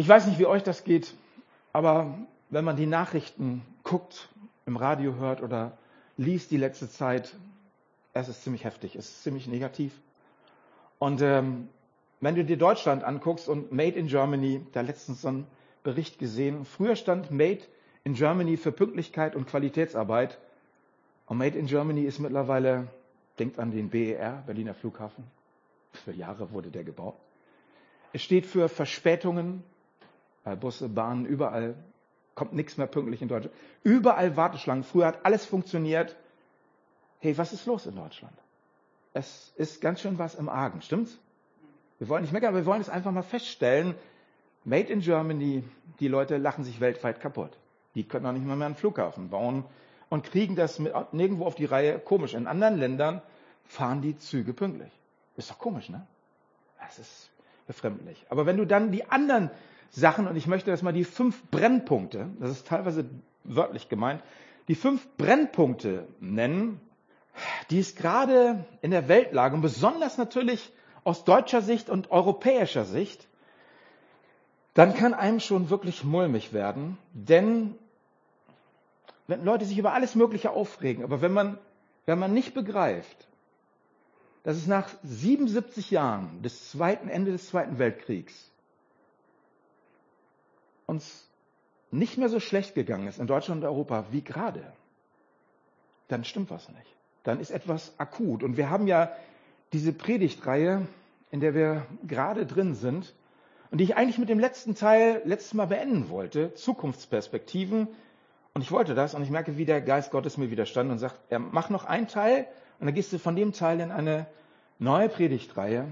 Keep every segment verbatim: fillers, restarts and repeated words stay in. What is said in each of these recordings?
Ich weiß nicht, wie euch das geht, aber wenn man die Nachrichten guckt, im Radio hört oder liest die letzte Zeit, es ist ziemlich heftig, es ist ziemlich negativ. Und ähm, wenn du dir Deutschland anguckst und Made in Germany, da letztens so einen Bericht gesehen, früher stand Made in Germany für Pünktlichkeit und Qualitätsarbeit und Made in Germany ist mittlerweile, denkt an den B E R, Berliner Flughafen, für Jahre wurde der gebaut. Es steht für Verspätungen, bei Busse, Bahnen, überall kommt nichts mehr pünktlich in Deutschland. Überall Warteschlangen, früher hat alles funktioniert. Hey, was ist los in Deutschland? Es ist ganz schön was im Argen, stimmt's? Wir wollen nicht meckern, aber wir wollen es einfach mal feststellen. Made in Germany, die Leute lachen sich weltweit kaputt. Die können auch nicht mal mehr einen Flughafen bauen und kriegen das mit, nirgendwo auf die Reihe. Komisch, in anderen Ländern fahren die Züge pünktlich. Ist doch komisch, ne? Das ist befremdlich. Aber wenn du dann die anderen Sachen, und ich möchte das mal die fünf Brennpunkte, das ist teilweise wörtlich gemeint, die fünf Brennpunkte nennen, die es gerade in der Weltlage und besonders natürlich aus deutscher Sicht und europäischer Sicht, dann kann einem schon wirklich mulmig werden, denn wenn Leute sich über alles Mögliche aufregen, aber wenn man, wenn man nicht begreift, dass es nach siebenundsiebzig Jahren des zweiten, Ende des Zweiten Weltkriegs uns nicht mehr so schlecht gegangen ist in Deutschland und Europa wie gerade, dann stimmt was nicht. Dann ist etwas akut. Und wir haben ja diese Predigtreihe, in der wir gerade drin sind und die ich eigentlich mit dem letzten Teil letztes Mal beenden wollte, Zukunftsperspektiven. Und ich wollte das und ich merke, wie der Geist Gottes mir widerstand und sagt, er mach noch einen Teil und dann gehst du von dem Teil in eine neue Predigtreihe,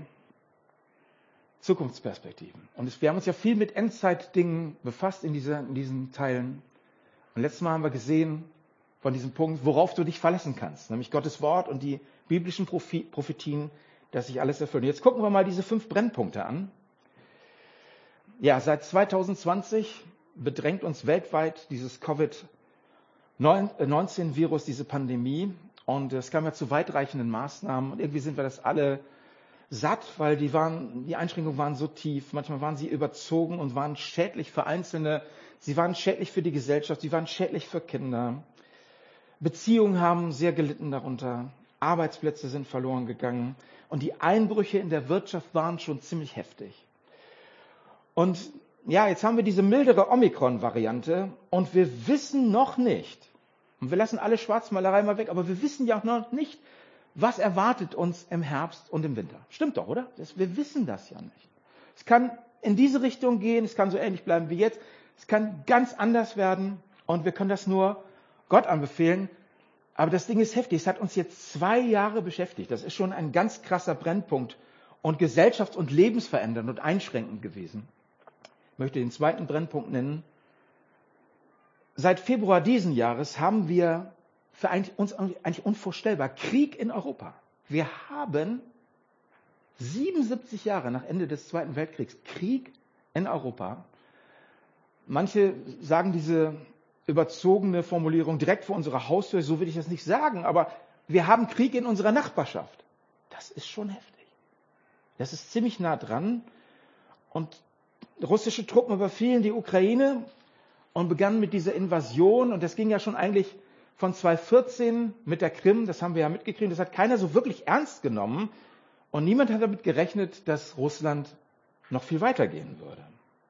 Zukunftsperspektiven. Und es, wir haben uns ja viel mit Endzeitdingen befasst in, dieser, in diesen Teilen. Und letztes Mal haben wir gesehen von diesem Punkt, worauf du dich verlassen kannst, nämlich Gottes Wort und die biblischen Prophetien, dass sich alles erfüllt. Jetzt gucken wir mal diese fünf Brennpunkte an. Ja, seit zwanzig zwanzig bedrängt uns weltweit dieses Covid neunzehn Virus, diese Pandemie. Und es kam ja zu weitreichenden Maßnahmen. Und irgendwie sind wir das alle satt, weil die, waren, die Einschränkungen waren so tief. Manchmal waren sie überzogen und waren schädlich für Einzelne. Sie waren schädlich für die Gesellschaft. Sie waren schädlich für Kinder. Beziehungen haben sehr gelitten darunter. Arbeitsplätze sind verloren gegangen. Und die Einbrüche in der Wirtschaft waren schon ziemlich heftig. Und ja, jetzt haben wir diese mildere Omikron-Variante und wir wissen noch nicht, und wir lassen alle Schwarzmalerei mal weg, aber wir wissen ja auch noch nicht, was erwartet uns im Herbst und im Winter. Stimmt doch, oder? Das, wir wissen das ja nicht. Es kann in diese Richtung gehen, es kann so ähnlich bleiben wie jetzt, es kann ganz anders werden und wir können das nur Gott anbefehlen. Aber das Ding ist heftig, es hat uns jetzt zwei Jahre beschäftigt. Das ist schon ein ganz krasser Brennpunkt und gesellschafts- und lebensverändernd und einschränkend gewesen. Ich möchte den zweiten Brennpunkt nennen. Seit Februar diesen Jahres haben wir für eigentlich, uns eigentlich unvorstellbar Krieg in Europa. Wir haben siebenundsiebzig Jahre nach Ende des Zweiten Weltkriegs Krieg in Europa. Manche sagen diese überzogene Formulierung direkt vor unserer Haustür, so will ich das nicht sagen, aber wir haben Krieg in unserer Nachbarschaft. Das ist schon heftig. Das ist ziemlich nah dran. Und russische Truppen überfielen die Ukraine und begannen mit dieser Invasion. Und das ging ja schon eigentlich von zweitausendvierzehn mit der Krim, das haben wir ja mitgekriegt, das hat keiner so wirklich ernst genommen. Und niemand hat damit gerechnet, dass Russland noch viel weitergehen würde.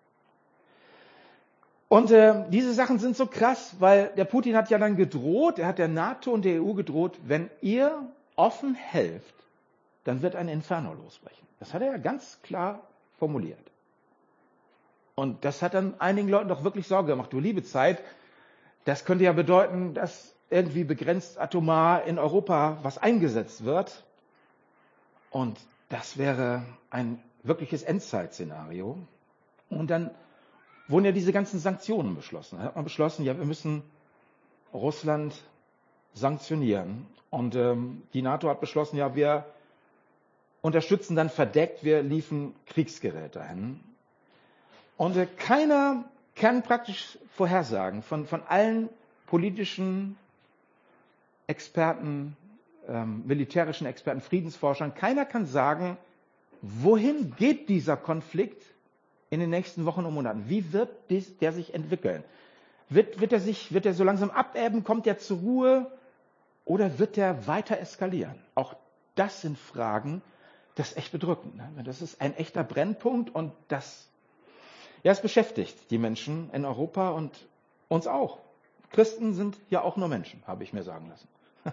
Und äh, diese Sachen sind so krass, weil der Putin hat ja dann gedroht, er hat der NATO und der E U gedroht, wenn ihr offen helft, dann wird ein Inferno losbrechen. Das hat er ja ganz klar formuliert. Und das hat dann einigen Leuten doch wirklich Sorge gemacht. Du liebe Zeit, das könnte ja bedeuten, dass irgendwie begrenzt atomar in Europa was eingesetzt wird. Und das wäre ein wirkliches Endzeitszenario. Und dann wurden ja diese ganzen Sanktionen beschlossen. Da hat man beschlossen, ja, wir müssen Russland sanktionieren. Und ähm, die NATO hat beschlossen, ja, wir unterstützen dann verdeckt, wir liefern Kriegsgeräte hin. Und äh, keiner kann praktisch vorhersagen von, von allen politischen Experten, ähm, militärischen Experten, Friedensforschern, keiner kann sagen, wohin geht dieser Konflikt in den nächsten Wochen und Monaten? Wie wird dies, der sich entwickeln? Wird, wird er sich, wird er so langsam abebben? Kommt er zur Ruhe? Oder wird er weiter eskalieren? Auch das sind Fragen, das ist echt bedrückend. Ne? Das ist ein echter Brennpunkt und das, ja, es beschäftigt die Menschen in Europa und uns auch. Christen sind ja auch nur Menschen, habe ich mir sagen lassen.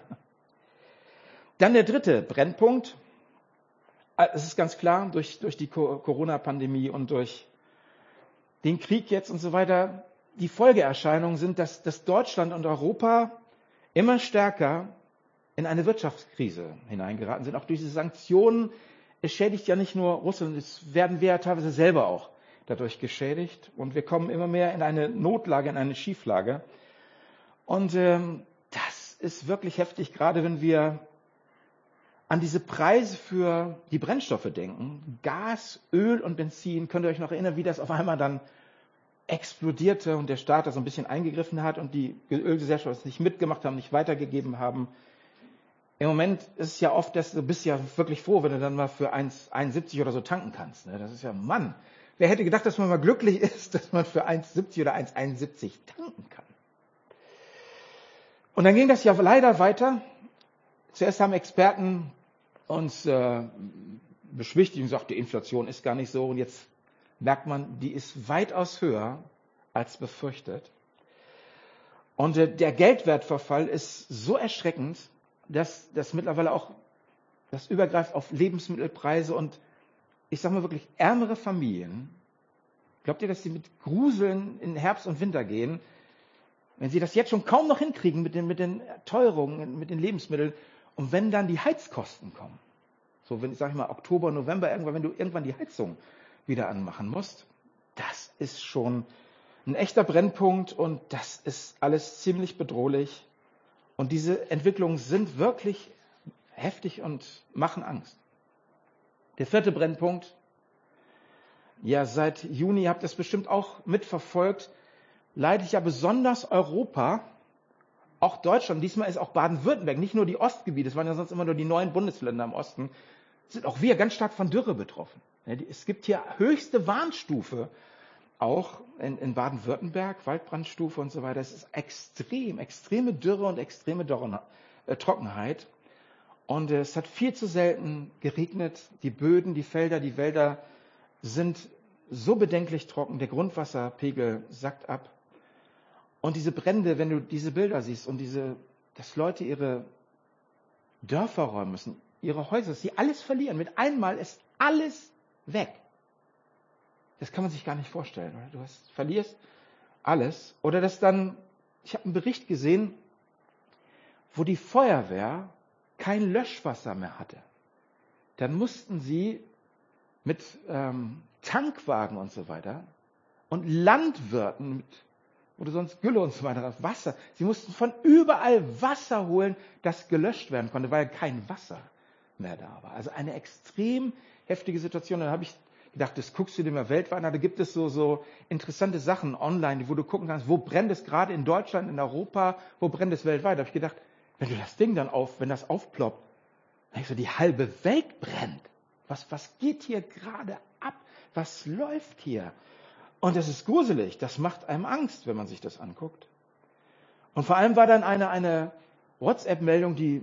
Dann der dritte Brennpunkt. Es ist ganz klar, durch, durch die Corona-Pandemie und durch den Krieg jetzt und so weiter, die Folgeerscheinungen sind, dass, dass Deutschland und Europa immer stärker in eine Wirtschaftskrise hineingeraten sind. Auch durch diese Sanktionen, es schädigt ja nicht nur Russland, es werden wir ja teilweise selber auch dadurch geschädigt. Und wir kommen immer mehr in eine Notlage, in eine Schieflage. Und ähm, das ist wirklich heftig, gerade wenn wir an diese Preise für die Brennstoffe denken. Gas, Öl und Benzin. Könnt ihr euch noch erinnern, wie das auf einmal dann explodierte und der Staat da so ein bisschen eingegriffen hat und die Ölgesellschaften es nicht mitgemacht haben, nicht weitergegeben haben. Im Moment ist es ja oft, dass du bist ja wirklich froh, wenn du dann mal für eins Komma siebzig oder so tanken kannst. Das ist ja, Mann, wer hätte gedacht, dass man mal glücklich ist, dass man für eins Komma siebzig oder eins Komma einundsiebzig tanken kann. Und dann ging das ja leider weiter. Zuerst haben Experten uns äh, beschwichtigt und gesagt, die Inflation ist gar nicht so. Und jetzt merkt man, die ist weitaus höher als befürchtet. Und äh, der Geldwertverfall ist so erschreckend, dass das mittlerweile auch das übergreift auf Lebensmittelpreise und ich sage mal wirklich ärmere Familien. Glaubt ihr, dass sie mit Gruseln in Herbst und Winter gehen, wenn sie das jetzt schon kaum noch hinkriegen mit den, mit den Teuerungen, mit den Lebensmitteln und wenn dann die Heizkosten kommen? So, wenn ich sage mal Oktober, November, irgendwann, wenn du irgendwann die Heizung wieder anmachen musst, das ist schon ein echter Brennpunkt und das ist alles ziemlich bedrohlich. Und diese Entwicklungen sind wirklich heftig und machen Angst. Der vierte Brennpunkt, ja, seit Juni habt ihr es bestimmt auch mitverfolgt, leidet ja besonders Europa, auch Deutschland, diesmal ist auch Baden-Württemberg, nicht nur die Ostgebiete, es waren ja sonst immer nur die neuen Bundesländer im Osten, sind auch wir ganz stark von Dürre betroffen. Es gibt hier höchste Warnstufe, auch in, in Baden-Württemberg, Waldbrandstufe und so weiter. Es ist extrem, extreme Dürre und extreme Dorn, äh, Trockenheit. Und äh, es hat viel zu selten geregnet. Die Böden, die Felder, die Wälder sind so bedenklich trocken. Der Grundwasserpegel sackt ab. Und diese Brände, wenn du diese Bilder siehst und diese, dass Leute ihre Dörfer räumen müssen, ihre Häuser, dass sie alles verlieren. Mit einmal ist alles weg. Das kann man sich gar nicht vorstellen. Oder? Du hast, verlierst alles. Oder dass dann, ich habe einen Bericht gesehen, wo die Feuerwehr kein Löschwasser mehr hatte. Dann mussten sie mit ähm, Tankwagen und so weiter und Landwirten, mit, wo du sonst Gülle und so weiter hast, Wasser, sie mussten von überall Wasser holen, das gelöscht werden konnte, weil kein Wasser mehr da war. Also eine extrem heftige Situation. Dann habe ich gedacht, das guckst du dir mal weltweit an, da gibt es so, so interessante Sachen online, wo du gucken kannst, wo brennt es gerade in Deutschland, in Europa, wo brennt es weltweit. Da habe ich gedacht, wenn du das Ding dann auf, wenn das aufploppt, dann so die halbe Welt brennt. Was, was geht hier gerade ab? Was läuft hier? Und das ist gruselig, das macht einem Angst, wenn man sich das anguckt. Und vor allem war dann eine, eine WhatsApp-Meldung, die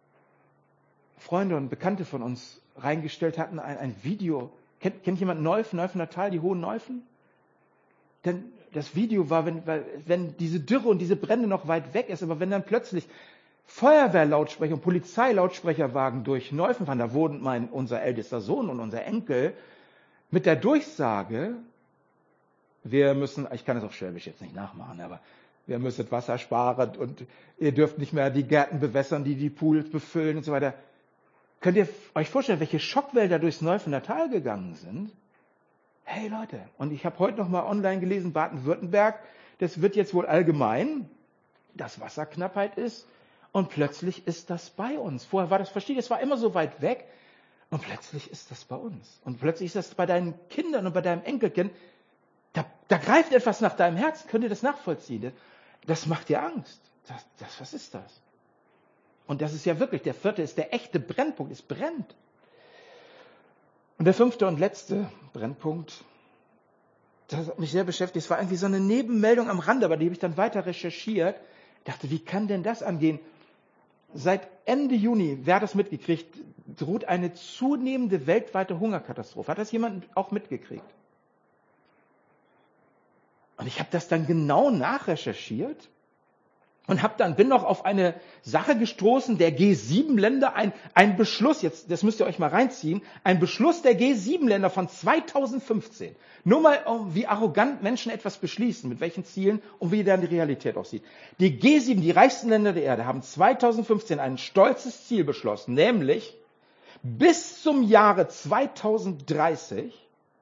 Freunde und Bekannte von uns reingestellt hatten, ein, ein Video. Kennt, kennt jemand Neufen, Neufener Tal, die Hohen Neufen? Denn das Video war, wenn, wenn diese Dürre und diese Brände noch weit weg ist, aber wenn dann plötzlich Feuerwehrlautsprecher und Polizeilautsprecherwagen durch Neufen fahren, da wurden mein, unser ältester Sohn und unser Enkel mit der Durchsage, wir müssen, ich kann es auf Schwäbisch jetzt nicht nachmachen, aber wir müssen Wasser sparen und ihr dürft nicht mehr die Gärten bewässern, die die Pools befüllen und so weiter. Könnt ihr euch vorstellen, welche Schockwälder durchs Neufener Tal gegangen sind? Hey Leute, und ich habe heute noch mal online gelesen, Baden-Württemberg, das wird jetzt wohl allgemein, dass Wasserknappheit ist und plötzlich ist das bei uns. Vorher war das verschieden, es war immer so weit weg und plötzlich ist das bei uns. Und plötzlich ist das bei deinen Kindern und bei deinem Enkelkind, da, da greift etwas nach deinem Herzen, könnt ihr das nachvollziehen? Das macht dir Angst. Das, das, was ist das? Und das ist ja wirklich, der vierte ist der echte Brennpunkt, es brennt. Und der fünfte und letzte Brennpunkt, das hat mich sehr beschäftigt. Es war irgendwie so eine Nebenmeldung am Rande, aber die habe ich dann weiter recherchiert. Ich dachte, wie kann denn das angehen? Seit Ende Juni, wer hat das mitgekriegt, droht eine zunehmende weltweite Hungerkatastrophe. Hat das jemand auch mitgekriegt? Und ich habe das dann genau nachrecherchiert und habe dann bin noch auf eine Sache gestoßen der G sieben Länder, ein, ein Beschluss, jetzt das müsst ihr euch mal reinziehen, ein Beschluss der G sieben Länder von zweitausendfünfzehn. Nur mal, wie arrogant Menschen etwas beschließen, mit welchen Zielen und wie dann die Realität aussieht. Die G sieben, die reichsten Länder der Erde, haben zweitausendfünfzehn ein stolzes Ziel beschlossen, nämlich bis zum Jahre zweitausenddreißig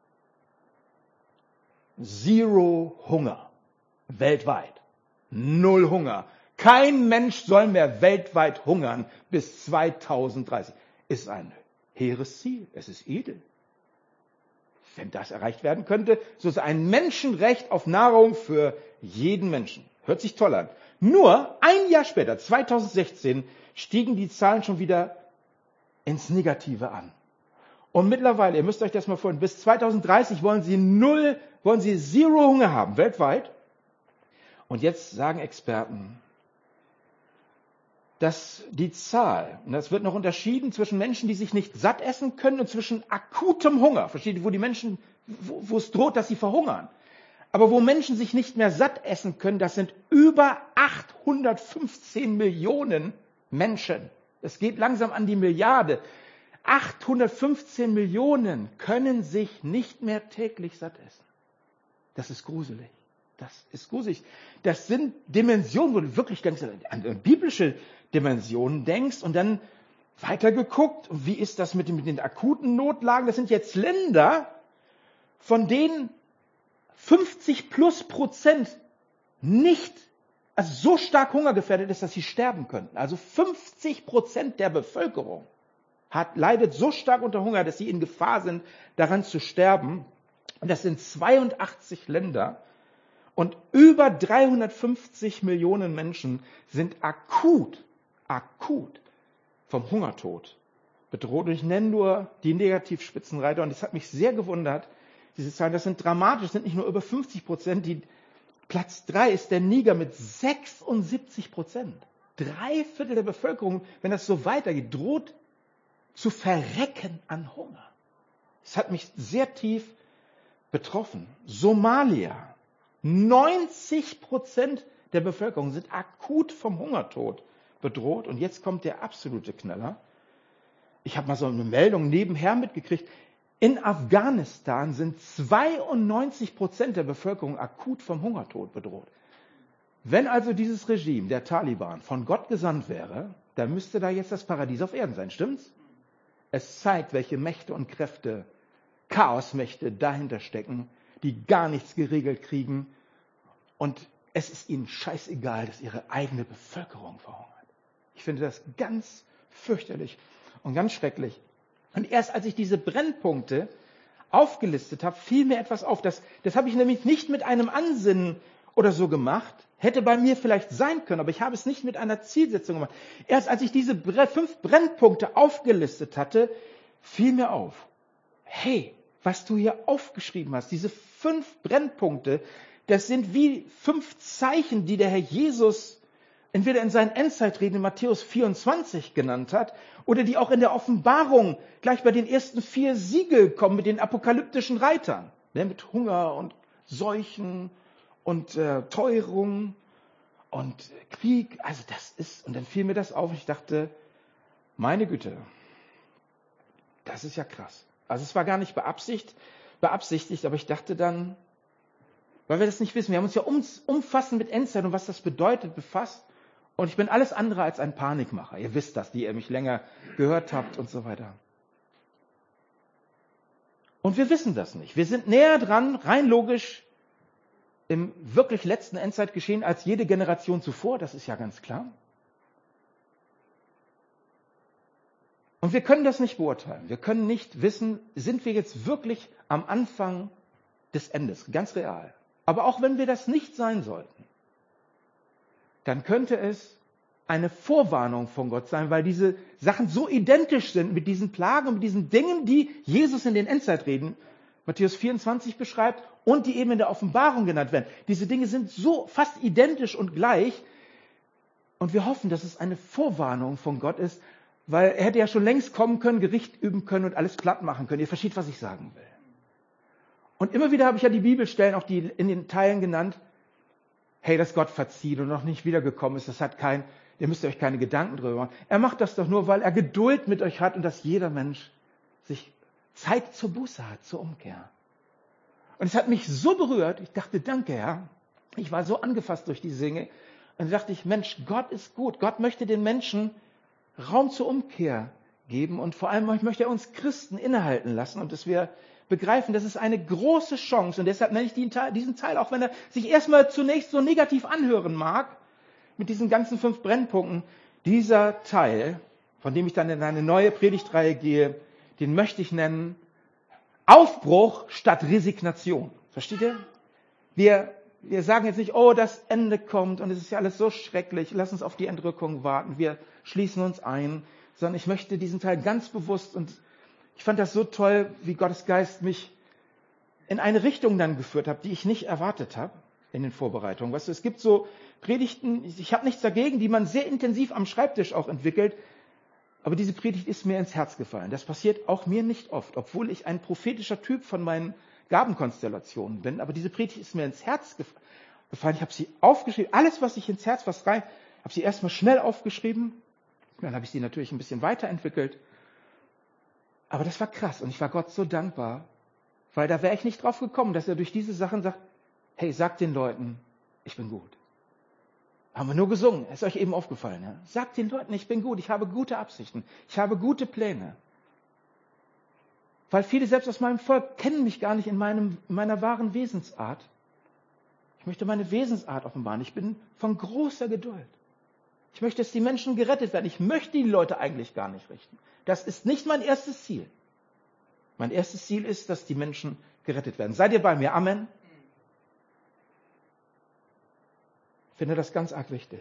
Zero Hunger weltweit. Null Hunger. Kein Mensch soll mehr weltweit hungern bis zweitausenddreißig. Ist ein hehres Ziel. Es ist edel. Wenn das erreicht werden könnte, so ist ein Menschenrecht auf Nahrung für jeden Menschen. Hört sich toll an. Nur ein Jahr später, zweitausendsechzehn, stiegen die Zahlen schon wieder ins Negative an. Und mittlerweile, ihr müsst euch das mal vorstellen, bis zweitausenddreißig wollen sie null, wollen sie Zero Hunger haben, weltweit. Und jetzt sagen Experten, dass die Zahl, und das wird noch unterschieden zwischen Menschen, die sich nicht satt essen können und zwischen akutem Hunger, versteht ihr, wo die Menschen, wo, wo es droht, dass sie verhungern. Aber wo Menschen sich nicht mehr satt essen können, das sind über achthundertfünfzehn Millionen Menschen. Es geht langsam an die Milliarde. achthundertfünfzehn Millionen können sich nicht mehr täglich satt essen. Das ist gruselig. Das ist gruselig. Das sind Dimensionen, wo du wirklich denkst, an biblische Dimensionen denkst und dann weiter geguckt. Und wie ist das mit den, mit den akuten Notlagen? Das sind jetzt Länder, von denen fünfzig plus Prozent nicht, also so stark hungergefährdet ist, dass sie sterben könnten. Also fünfzig Prozent der Bevölkerung hat, leidet so stark unter Hunger, dass sie in Gefahr sind, daran zu sterben. Und das sind zweiundachtzig Länder. Und über dreihundertfünfzig Millionen Menschen sind akut, akut vom Hungertod bedroht. Und ich nenne nur die Negativspitzenreiter. Und das hat mich sehr gewundert. Diese Zahlen, das sind dramatisch, das sind nicht nur über fünfzig Prozent. Die, Platz drei ist der Niger mit sechsundsiebzig Prozent. Drei Viertel der Bevölkerung, wenn das so weitergeht, droht zu verrecken an Hunger. Das hat mich sehr tief betroffen. Somalia. neunzig Prozent der Bevölkerung sind akut vom Hungertod bedroht. Und jetzt kommt der absolute Knaller. Ich habe mal so eine Meldung nebenher mitgekriegt. In Afghanistan sind zweiundneunzig Prozent der Bevölkerung akut vom Hungertod bedroht. Wenn also dieses Regime, der Taliban, von Gott gesandt wäre, dann müsste da jetzt das Paradies auf Erden sein, stimmt's? Es zeigt, welche Mächte und Kräfte, Chaosmächte dahinter stecken, die gar nichts geregelt kriegen. Und es ist ihnen scheißegal, dass ihre eigene Bevölkerung verhungert. Ich finde das ganz fürchterlich und ganz schrecklich. Und erst als ich diese Brennpunkte aufgelistet habe, fiel mir etwas auf. Das, das habe ich nämlich nicht mit einem Ansinnen oder so gemacht. Hätte bei mir vielleicht sein können, aber ich habe es nicht mit einer Zielsetzung gemacht. Erst als ich diese fünf Brennpunkte aufgelistet hatte, fiel mir auf, hey, was du hier aufgeschrieben hast, diese fünf Brennpunkte, das sind wie fünf Zeichen, die der Herr Jesus entweder in seinen Endzeitreden in Matthäus vierundzwanzig genannt hat oder die auch in der Offenbarung gleich bei den ersten vier Siegel kommen mit den apokalyptischen Reitern, ne, mit Hunger und Seuchen und äh, Teuerung und Krieg. Also das ist, und dann fiel mir das auf und ich dachte, meine Güte, das ist ja krass. Also es war gar nicht beabsichtigt, beabsichtigt, aber ich dachte dann, weil wir das nicht wissen, wir haben uns ja umfassend mit Endzeit und was das bedeutet befasst. Und ich bin alles andere als ein Panikmacher. Ihr wisst das, die ihr mich länger gehört habt und so weiter. Und wir wissen das nicht. Wir sind näher dran, rein logisch, im wirklich letzten Endzeitgeschehen als jede Generation zuvor. Das ist ja ganz klar. Und wir können das nicht beurteilen. Wir können nicht wissen, sind wir jetzt wirklich am Anfang des Endes, ganz real. Aber auch wenn wir das nicht sein sollten, dann könnte es eine Vorwarnung von Gott sein, weil diese Sachen so identisch sind mit diesen Plagen und mit diesen Dingen, die Jesus in den Endzeitreden Matthäus vierundzwanzig beschreibt und die eben in der Offenbarung genannt werden. Diese Dinge sind so fast identisch und gleich. Und wir hoffen, dass es eine Vorwarnung von Gott ist, weil er hätte ja schon längst kommen können, Gericht üben können und alles platt machen können. Ihr versteht, was ich sagen will. Und immer wieder habe ich ja die Bibelstellen, auch die in den Teilen genannt, hey, dass Gott verzieht und noch nicht wiedergekommen ist, das hat kein, ihr müsst euch keine Gedanken drüber machen. Er macht das doch nur, weil er Geduld mit euch hat und dass jeder Mensch sich Zeit zur Buße hat, zur Umkehr. Und es hat mich so berührt, ich dachte, danke Herr, ich war so angefasst durch die Dinge. Und dachte ich, Mensch, Gott ist gut. Gott möchte den Menschen Raum zur Umkehr geben und vor allem möchte er uns Christen innehalten lassen und dass wir begreifen, das ist eine große Chance und deshalb nenne ich diesen Teil, auch wenn er sich erstmal zunächst so negativ anhören mag, mit diesen ganzen fünf Brennpunkten, dieser Teil, von dem ich dann in eine neue Predigtreihe gehe, den möchte ich nennen Aufbruch statt Resignation. Versteht ihr? Wir Wir sagen jetzt nicht, oh, das Ende kommt und es ist ja alles so schrecklich, lass uns auf die Entrückung warten, wir schließen uns ein, sondern ich möchte diesen Teil ganz bewusst und ich fand das so toll, wie Gottes Geist mich in eine Richtung dann geführt hat, die ich nicht erwartet habe in den Vorbereitungen. Weißt du, es gibt so Predigten, ich habe nichts dagegen, die man sehr intensiv am Schreibtisch auch entwickelt, aber diese Predigt ist mir ins Herz gefallen. Das passiert auch mir nicht oft, obwohl ich ein prophetischer Typ von meinen Gabenkonstellationen bin, aber diese Predigt ist mir ins Herz gefallen. Ich habe sie aufgeschrieben, alles, was ich ins Herz, was rein, habe sie erstmal schnell aufgeschrieben, dann habe ich sie natürlich ein bisschen weiterentwickelt. Aber das war krass und ich war Gott so dankbar, weil da wäre ich nicht drauf gekommen, dass er durch diese Sachen sagt, hey, sagt den Leuten, ich bin gut. Haben wir nur gesungen, ist euch eben aufgefallen. Ja? Sagt den Leuten, ich bin gut, ich habe gute Absichten, ich habe gute Pläne. Weil viele selbst aus meinem Volk kennen mich gar nicht in, meinem, in meiner wahren Wesensart. Ich möchte meine Wesensart offenbaren. Ich bin von großer Geduld. Ich möchte, dass die Menschen gerettet werden. Ich möchte die Leute eigentlich gar nicht richten. Das ist nicht mein erstes Ziel. Mein erstes Ziel ist, dass die Menschen gerettet werden. Seid ihr bei mir? Amen. Ich finde das ganz arg wichtig.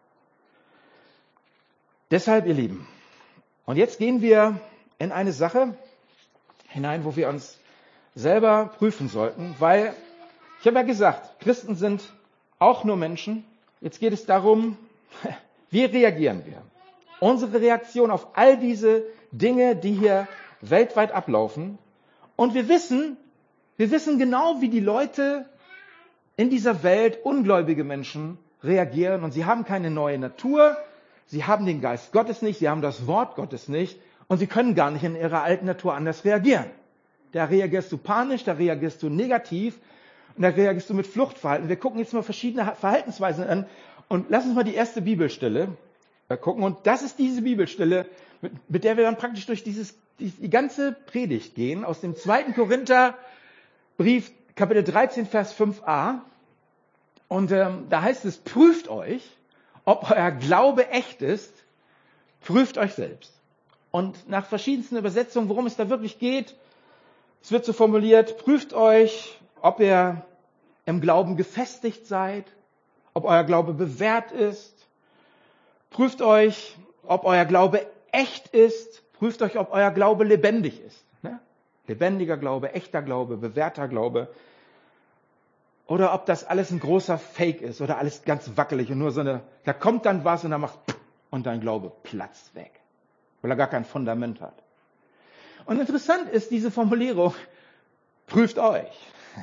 Deshalb, ihr Lieben, und jetzt gehen wir in eine Sache hinein, wo wir uns selber prüfen sollten, weil ich habe ja gesagt, Christen sind auch nur Menschen. Jetzt geht es darum, wie reagieren wir? Unsere Reaktion auf all diese Dinge, die hier weltweit ablaufen. Und wir wissen, wir wissen genau, wie die Leute in dieser Welt, ungläubige Menschen, reagieren. Und sie haben keine neue Natur, sie haben den Geist Gottes nicht, sie haben das Wort Gottes nicht. Und sie können gar nicht in ihrer alten Natur anders reagieren. Da reagierst du panisch, da reagierst du negativ und da reagierst du mit Fluchtverhalten. Wir gucken jetzt mal verschiedene Verhaltensweisen an und lass uns mal die erste Bibelstelle gucken. Und das ist diese Bibelstelle, mit, mit der wir dann praktisch durch dieses, die, die ganze Predigt gehen, aus dem zweiten Korintherbrief, Kapitel dreizehn, Vers fünf a. Und ähm, da heißt es, prüft euch, ob euer Glaube echt ist, prüft euch selbst. Und nach verschiedensten Übersetzungen, worum es da wirklich geht, es wird so formuliert, prüft euch, ob ihr im Glauben gefestigt seid, ob euer Glaube bewährt ist. Prüft euch, ob euer Glaube echt ist. Prüft euch, ob euer Glaube lebendig ist. Ne? Lebendiger Glaube, echter Glaube, bewährter Glaube. Oder ob das alles ein großer Fake ist oder alles ganz wackelig und nur so eine, da kommt dann was und dann macht und dein Glaube platzt weg. Weil er gar kein Fundament hat. Und interessant ist diese Formulierung, prüft euch.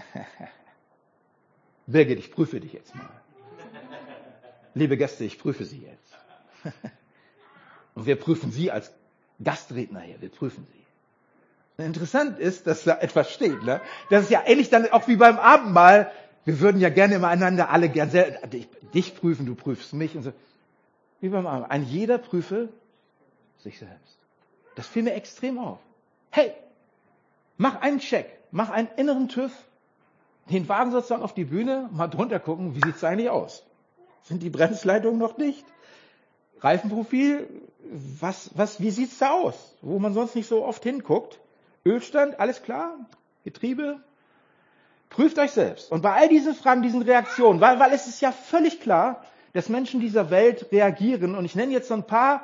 Birgit, ich prüfe dich jetzt mal. Liebe Gäste, ich prüfe Sie jetzt. Und wir prüfen Sie als Gastredner hier, wir prüfen Sie. Und interessant ist, dass da etwas steht. Ne? Das ist ja ähnlich dann auch wie beim Abendmahl. Wir würden ja gerne miteinander alle gern sehr, dich, dich prüfen, du prüfst mich. Und so. Wie beim Abendmahl. Ein jeder prüfe sich selbst. Das fiel mir extrem auf. Hey, mach einen Check, mach einen inneren TÜV, den Wagen sozusagen auf die Bühne, mal drunter gucken, wie sieht's eigentlich aus? Sind die Bremsleitungen noch dicht? Reifenprofil, was, was, wie sieht's da aus? Wo man sonst nicht so oft hinguckt. Ölstand, alles klar? Getriebe? Prüft euch selbst. Und bei all diesen Fragen, diesen Reaktionen, weil, weil es ist ja völlig klar, dass Menschen dieser Welt reagieren. Und ich nenne jetzt so ein paar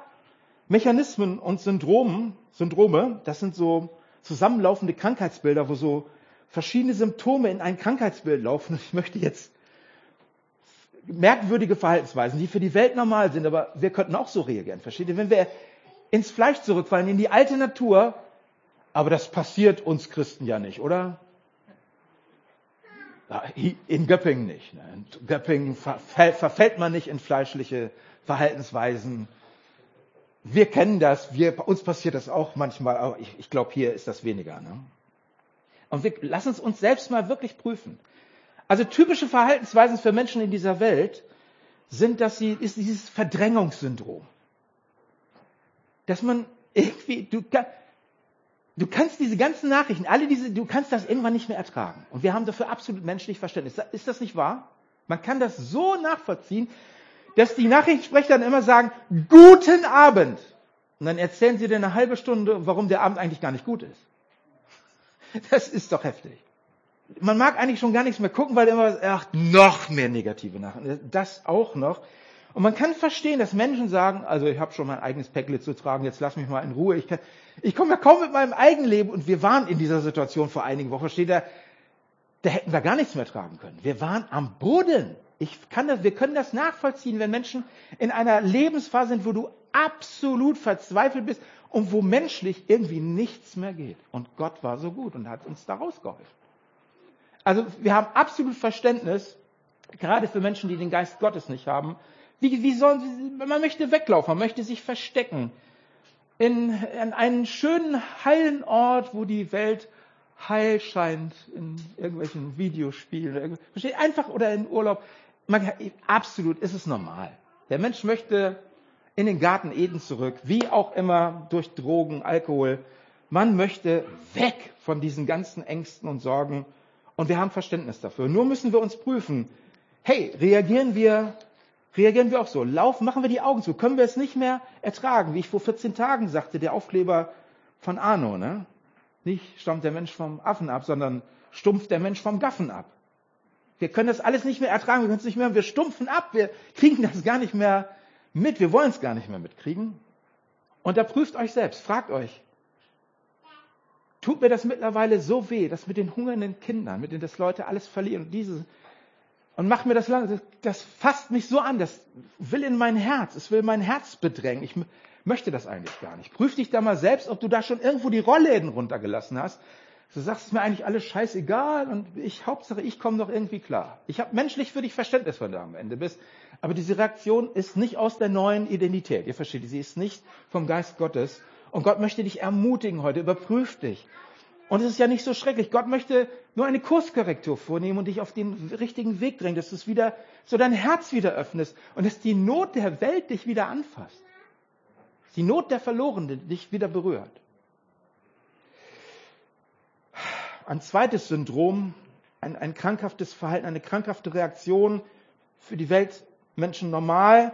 Mechanismen und Syndromen, Syndrome, das sind so zusammenlaufende Krankheitsbilder, wo so verschiedene Symptome in ein Krankheitsbild laufen. Ich möchte jetzt merkwürdige Verhaltensweisen, die für die Welt normal sind, aber wir könnten auch so reagieren. Versteht ihr? Wenn wir ins Fleisch zurückfallen, in die alte Natur, aber das passiert uns Christen ja nicht, oder? In Göppingen nicht. In Göppingen verfällt man nicht in fleischliche Verhaltensweisen. Wir kennen das, wir, uns passiert das auch manchmal, aber ich, ich glaube, hier ist das weniger. Ne? Und wir lassen uns uns selbst mal wirklich prüfen. Also typische Verhaltensweisen für Menschen in dieser Welt sind, dass sie, ist dieses Verdrängungssyndrom. Dass man irgendwie, du, du kannst diese ganzen Nachrichten, alle diese, du kannst das irgendwann nicht mehr ertragen. Und wir haben dafür absolut menschlich Verständnis. Ist das nicht wahr? Man kann das so nachvollziehen, dass die Nachrichtensprecher dann immer sagen, guten Abend. Und dann erzählen sie dir eine halbe Stunde, warum der Abend eigentlich gar nicht gut ist. Das ist doch heftig. Man mag eigentlich schon gar nichts mehr gucken, weil immer, ach, noch mehr negative Nachrichten. Das auch noch. Und man kann verstehen, dass Menschen sagen, also ich habe schon mein eigenes Päckle zu tragen, jetzt lass mich mal in Ruhe. Ich, kann, ich komme ja kaum mit meinem Eigenleben und wir waren in dieser Situation vor einigen Wochen. Steht da, da hätten wir gar nichts mehr tragen können. Wir waren am Boden. Ich kann das, wir können das nachvollziehen, wenn Menschen in einer Lebensphase sind, wo du absolut verzweifelt bist und wo menschlich irgendwie nichts mehr geht. Und Gott war so gut und hat uns da rausgeholfen. Also wir haben absolut Verständnis, gerade für Menschen, die den Geist Gottes nicht haben. Wie, wie sollen sie, man möchte weglaufen, man möchte sich verstecken. In, in einen schönen, heilen Ort, wo die Welt heil scheint, in irgendwelchen Videospielen. Versteht? Einfach oder in Urlaub. Man, absolut ist es normal. Der Mensch möchte in den Garten Eden zurück, wie auch immer, durch Drogen, Alkohol. Man möchte weg von diesen ganzen Ängsten und Sorgen. Und wir haben Verständnis dafür. Nur müssen wir uns prüfen. Hey, reagieren wir, reagieren wir auch so? Laufen, machen wir die Augen zu? Können wir es nicht mehr ertragen? Wie ich vor vierzehn Tagen sagte, der Aufkleber von Arno, ne? Nicht stammt der Mensch vom Affen ab, sondern stumpft der Mensch vom Gaffen ab. Wir können das alles nicht mehr ertragen, wir können es nicht mehr, wir stumpfen ab, wir kriegen das gar nicht mehr mit, wir wollen es gar nicht mehr mitkriegen. Und da prüft euch selbst, fragt euch, tut mir das mittlerweile so weh, dass mit den hungernden Kindern, mit denen das Leute alles verlieren und dieses, und macht mir das lange, das, das fasst mich so an, das will in mein Herz, es will mein Herz bedrängen. Ich möchte das eigentlich gar nicht. Prüf dich da mal selbst, ob du da schon irgendwo die Rollläden runtergelassen hast. Du sagst, es ist mir eigentlich alles scheißegal und ich, Hauptsache, ich komme doch irgendwie klar. Ich habe menschlich für dich Verständnis, wenn du am Ende bist. Aber diese Reaktion ist nicht aus der neuen Identität. Ihr versteht, sie ist nicht vom Geist Gottes. Und Gott möchte dich ermutigen heute, überprüf dich. Und es ist ja nicht so schrecklich. Gott möchte nur eine Kurskorrektur vornehmen und dich auf den richtigen Weg drängen, dass du es wieder, so dein Herz wieder öffnest und dass die Not der Welt dich wieder anfasst. Die Not der Verlorenen dich wieder berührt. Ein zweites Syndrom, ein, ein krankhaftes Verhalten, eine krankhafte Reaktion, für die Weltmenschen normal,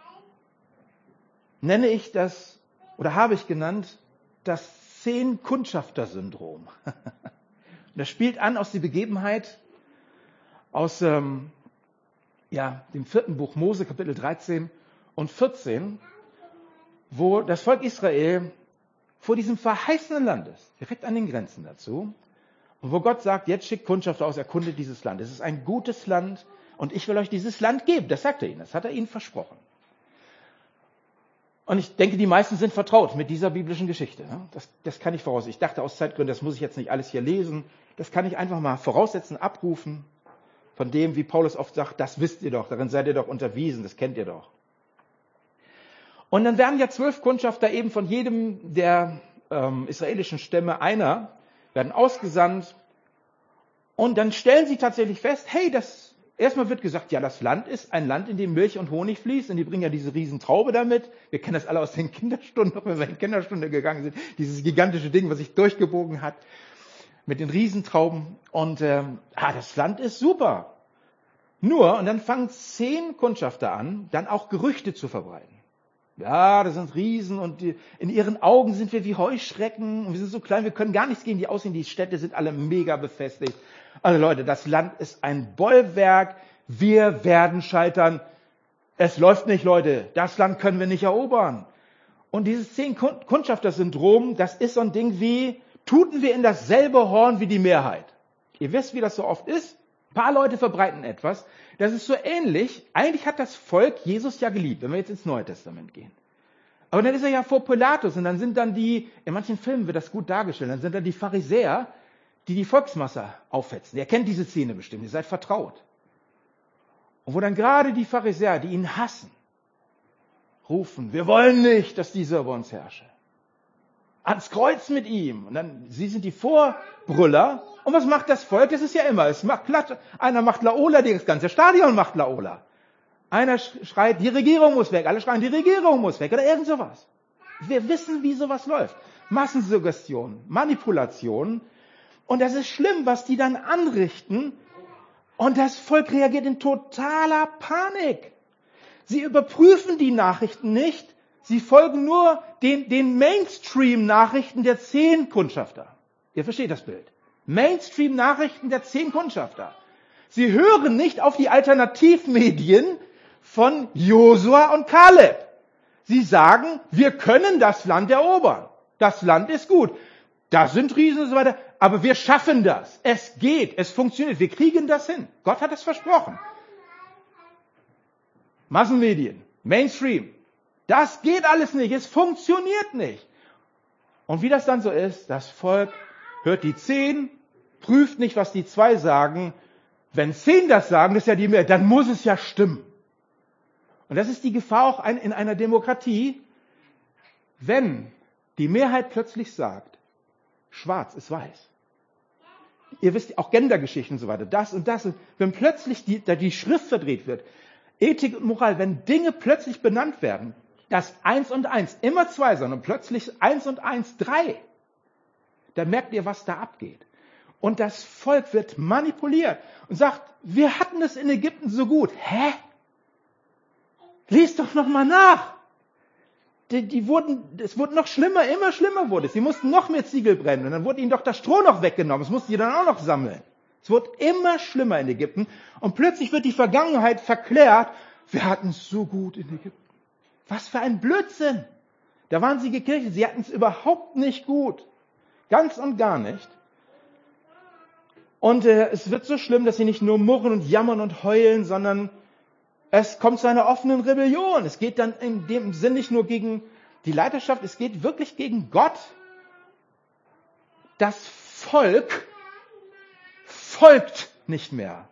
nenne ich das, oder habe ich genannt, das Zehn-Kundschafter-Syndrom. Das spielt an aus der Begebenheit aus ähm, ja, dem vierten Buch Mose, Kapitel dreizehn und vierzehn, wo das Volk Israel vor diesem verheißenen Land ist, direkt an den Grenzen dazu, und wo Gott sagt, jetzt schickt Kundschafter aus, erkundet dieses Land. Es ist ein gutes Land und ich will euch dieses Land geben. Das sagt er ihnen, das hat er ihnen versprochen. Und ich denke, die meisten sind vertraut mit dieser biblischen Geschichte. Das, das kann ich voraus. Ich dachte aus Zeitgründen, das muss ich jetzt nicht alles hier lesen. Das kann ich einfach mal voraussetzen, abrufen von dem, wie Paulus oft sagt, das wisst ihr doch, darin seid ihr doch unterwiesen, das kennt ihr doch. Und dann werden ja zwölf Kundschafter eben von jedem der ähm, israelischen Stämme einer, werden ausgesandt und dann stellen sie tatsächlich fest, hey, das, erstmal wird gesagt, ja, das Land ist ein Land, in dem Milch und Honig fließt und die bringen ja diese Riesentraube damit. Wir kennen das alle aus den Kinderstunden, wenn wir in die Kinderstunde gegangen sind, dieses gigantische Ding, was sich durchgebogen hat mit den Riesentrauben und ähm, ah, das Land ist super. Nur, und dann fangen zehn Kundschafter an, dann auch Gerüchte zu verbreiten. Ja, das sind Riesen und die, in ihren Augen sind wir wie Heuschrecken und wir sind so klein, wir können gar nichts gegen die aussehen. Die Städte sind alle mega befestigt. Also Leute, das Land ist ein Bollwerk. Wir werden scheitern. Es läuft nicht, Leute. Das Land können wir nicht erobern. Und dieses Zehn-Kundschafter-Syndrom, das ist so ein Ding wie, tuten wir in dasselbe Horn wie die Mehrheit. Ihr wisst, wie das so oft ist. Ein paar Leute verbreiten etwas. Das ist so ähnlich. Eigentlich hat das Volk Jesus ja geliebt, wenn wir jetzt ins Neue Testament gehen. Aber dann ist er ja vor Pilatus und dann sind dann die, in manchen Filmen wird das gut dargestellt, dann sind dann die Pharisäer, die die Volksmasse aufhetzen. Ihr kennt diese Szene bestimmt, ihr seid vertraut. Und wo dann gerade die Pharisäer, die ihn hassen, rufen, wir wollen nicht, dass dieser über uns herrsche. Ans Kreuz mit ihm. Und dann, sie sind die Vorbrüller. Und was macht das Volk? Das ist ja immer, es macht platt. Einer macht Laola, das ganze Stadion macht Laola. Einer schreit, die Regierung muss weg. Alle schreien, die Regierung muss weg. Oder irgend sowas. Wir wissen, wie sowas läuft. Massensuggestion, Manipulation. Und das ist schlimm, was die dann anrichten. Und das Volk reagiert in totaler Panik. Sie überprüfen die Nachrichten nicht. Sie folgen nur den, den Mainstream-Nachrichten der zehn Kundschafter. Ihr versteht das Bild. Mainstream-Nachrichten der zehn Kundschafter. Sie hören nicht auf die Alternativmedien von Josua und Kaleb. Sie sagen, wir können das Land erobern. Das Land ist gut. Da sind Riesen und so weiter. Aber wir schaffen das. Es geht. Es funktioniert. Wir kriegen das hin. Gott hat es versprochen. Massenmedien. Mainstream. Das geht alles nicht. Es funktioniert nicht. Und wie das dann so ist, das Volk hört die zehn, prüft nicht, was die zwei sagen. Wenn zehn das sagen, das ist ja die Mehrheit, dann muss es ja stimmen. Und das ist die Gefahr auch in einer Demokratie, wenn die Mehrheit plötzlich sagt, schwarz ist weiß. Ihr wisst auch Gendergeschichten und so weiter, das und das. Wenn plötzlich die, die Schrift verdreht wird, Ethik und Moral, wenn Dinge plötzlich benannt werden, dass eins und eins immer zwei sind und plötzlich eins und eins drei, dann merkt ihr, was da abgeht. Und das Volk wird manipuliert und sagt, wir hatten es in Ägypten so gut. Hä? Lies doch noch mal nach. Die, die wurden, es wurde noch schlimmer, immer schlimmer wurde es. Sie mussten noch mehr Ziegel brennen und dann wurde ihnen doch das Stroh noch weggenommen. Das mussten sie dann auch noch sammeln. Es wird immer schlimmer in Ägypten und plötzlich wird die Vergangenheit verklärt. Wir hatten es so gut in Ägypten. Was für ein Blödsinn. Da waren sie gekirchtet. Sie hatten es überhaupt nicht gut. Ganz und gar nicht. Und äh, es wird so schlimm, dass sie nicht nur murren und jammern und heulen, sondern es kommt zu einer offenen Rebellion. Es geht dann in dem Sinn nicht nur gegen die Leiterschaft, es geht wirklich gegen Gott. Das Volk folgt nicht mehr.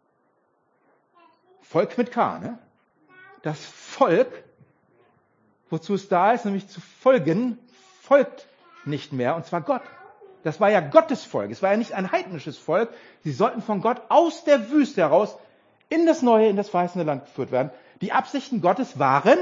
Volk mit K, ne? Das Volk, wozu es da ist, nämlich zu folgen, folgt nicht mehr, und zwar Gott. Das war ja Gottes Volk, es war ja nicht ein heidnisches Volk. Sie sollten von Gott aus der Wüste heraus in das neue, in das verheißene Land geführt werden. Die Absichten Gottes waren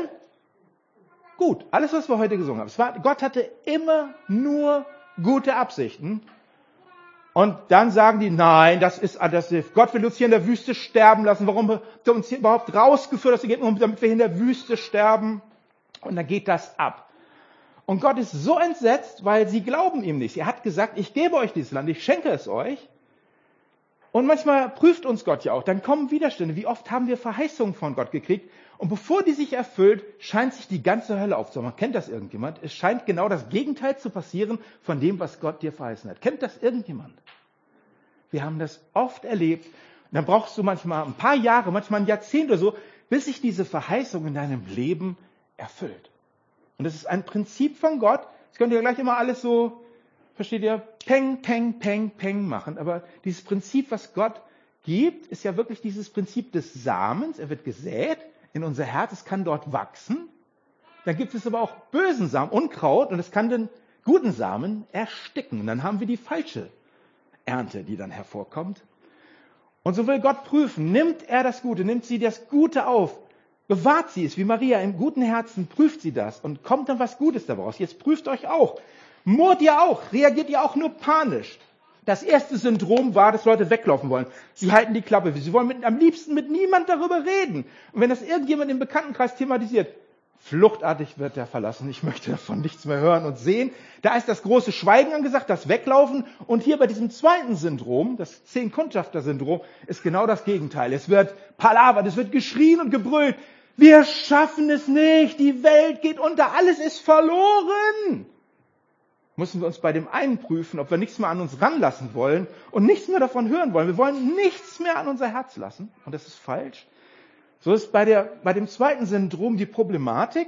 gut. Alles, was wir heute gesungen haben. Es war, Gott hatte immer nur gute Absichten. Und dann sagen die, nein, das ist, das ist, Gott will uns hier in der Wüste sterben lassen. Warum hat er uns hier überhaupt rausgeführt? Das geht nur, damit wir hier in der Wüste sterben. Und dann geht das ab. Und Gott ist so entsetzt, weil sie glauben ihm nicht. Er hat gesagt, ich gebe euch dieses Land, ich schenke es euch. Und manchmal prüft uns Gott ja auch. Dann kommen Widerstände. Wie oft haben wir Verheißungen von Gott gekriegt? Und bevor die sich erfüllt, scheint sich die ganze Hölle aufzumachen. Kennt das irgendjemand? Es scheint genau das Gegenteil zu passieren von dem, was Gott dir verheißen hat. Kennt das irgendjemand? Wir haben das oft erlebt. Und dann brauchst du manchmal ein paar Jahre, manchmal ein Jahrzehnt oder so, bis sich diese Verheißung in deinem Leben erfüllt. Und das ist ein Prinzip von Gott. Das könnt ihr gleich immer alles so, versteht ihr, peng, peng, peng, peng machen. Aber dieses Prinzip, was Gott gibt, ist ja wirklich dieses Prinzip des Samens. Er wird gesät in unser Herz, es kann dort wachsen. Dann gibt es aber auch bösen Samen, Unkraut, und es kann den guten Samen ersticken. Und dann haben wir die falsche Ernte, die dann hervorkommt. Und so will Gott prüfen, nimmt er das Gute, nimmt sie das Gute auf, bewahrt sie es, wie Maria im guten Herzen, prüft sie das und kommt dann was Gutes daraus. Jetzt prüft euch auch. Murrt ihr auch? Reagiert ihr auch nur panisch? Das erste Syndrom war, dass Leute weglaufen wollen. Sie halten die Klappe. Sie wollen mit, am liebsten mit niemand darüber reden. Und wenn das irgendjemand im Bekanntenkreis thematisiert, fluchtartig wird er verlassen. Ich möchte davon nichts mehr hören und sehen. Da ist das große Schweigen angesagt, das Weglaufen. Und hier bei diesem zweiten Syndrom, das Zehn-Kundschafter-Syndrom, ist genau das Gegenteil. Es wird palavert, es wird geschrien und gebrüllt. Wir schaffen es nicht, die Welt geht unter, alles ist verloren. müssen wir uns bei dem einen prüfen, ob wir nichts mehr an uns ranlassen wollen und nichts mehr davon hören wollen. Wir wollen nichts mehr an unser Herz lassen. Und das ist falsch. So ist bei, der, bei dem zweiten Syndrom die Problematik,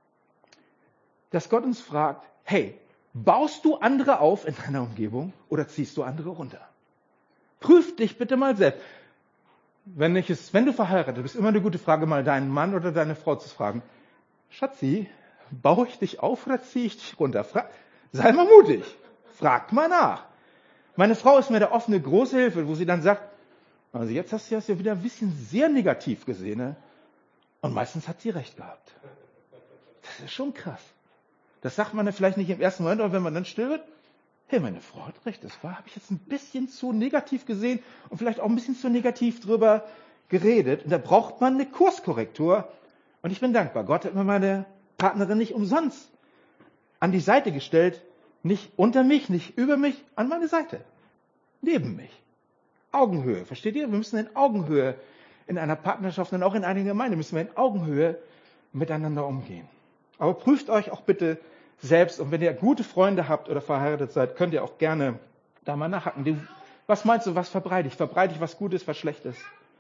dass Gott uns fragt, hey, baust du andere auf in deiner Umgebung oder ziehst du andere runter? Prüf dich bitte mal selbst. Wenn, ich es, wenn du verheiratet bist, immer eine gute Frage, mal deinen Mann oder deine Frau zu fragen, Schatzi, baue ich dich auf oder ziehe ich dich runter? Fra- Sei mal mutig. Fragt mal nach. Meine Frau ist mir da oft eine große Hilfe, wo sie dann sagt, also jetzt hast du das ja wieder ein bisschen sehr negativ gesehen. Ne? Und meistens hat sie recht gehabt. Das ist schon krass. Das sagt man ja vielleicht nicht im ersten Moment, aber wenn man dann still wird, hey, meine Frau hat recht, das war, habe ich jetzt ein bisschen zu negativ gesehen und vielleicht auch ein bisschen zu negativ drüber geredet. Und da braucht man eine Kurskorrektur. Und ich bin dankbar. Gott hat mir meine Partnerin nicht umsonst an die Seite gestellt. Nicht unter mich, nicht über mich, an meine Seite. Neben mich. Augenhöhe. Versteht ihr? Wir müssen in Augenhöhe in einer Partnerschaft und auch in einer Gemeinde müssen wir in Augenhöhe miteinander umgehen. Aber prüft euch auch bitte selbst. Und wenn ihr gute Freunde habt oder verheiratet seid, könnt ihr auch gerne da mal nachhaken. Was meinst du, was verbreite ich? Verbreite ich was Gutes, was Schlechtes?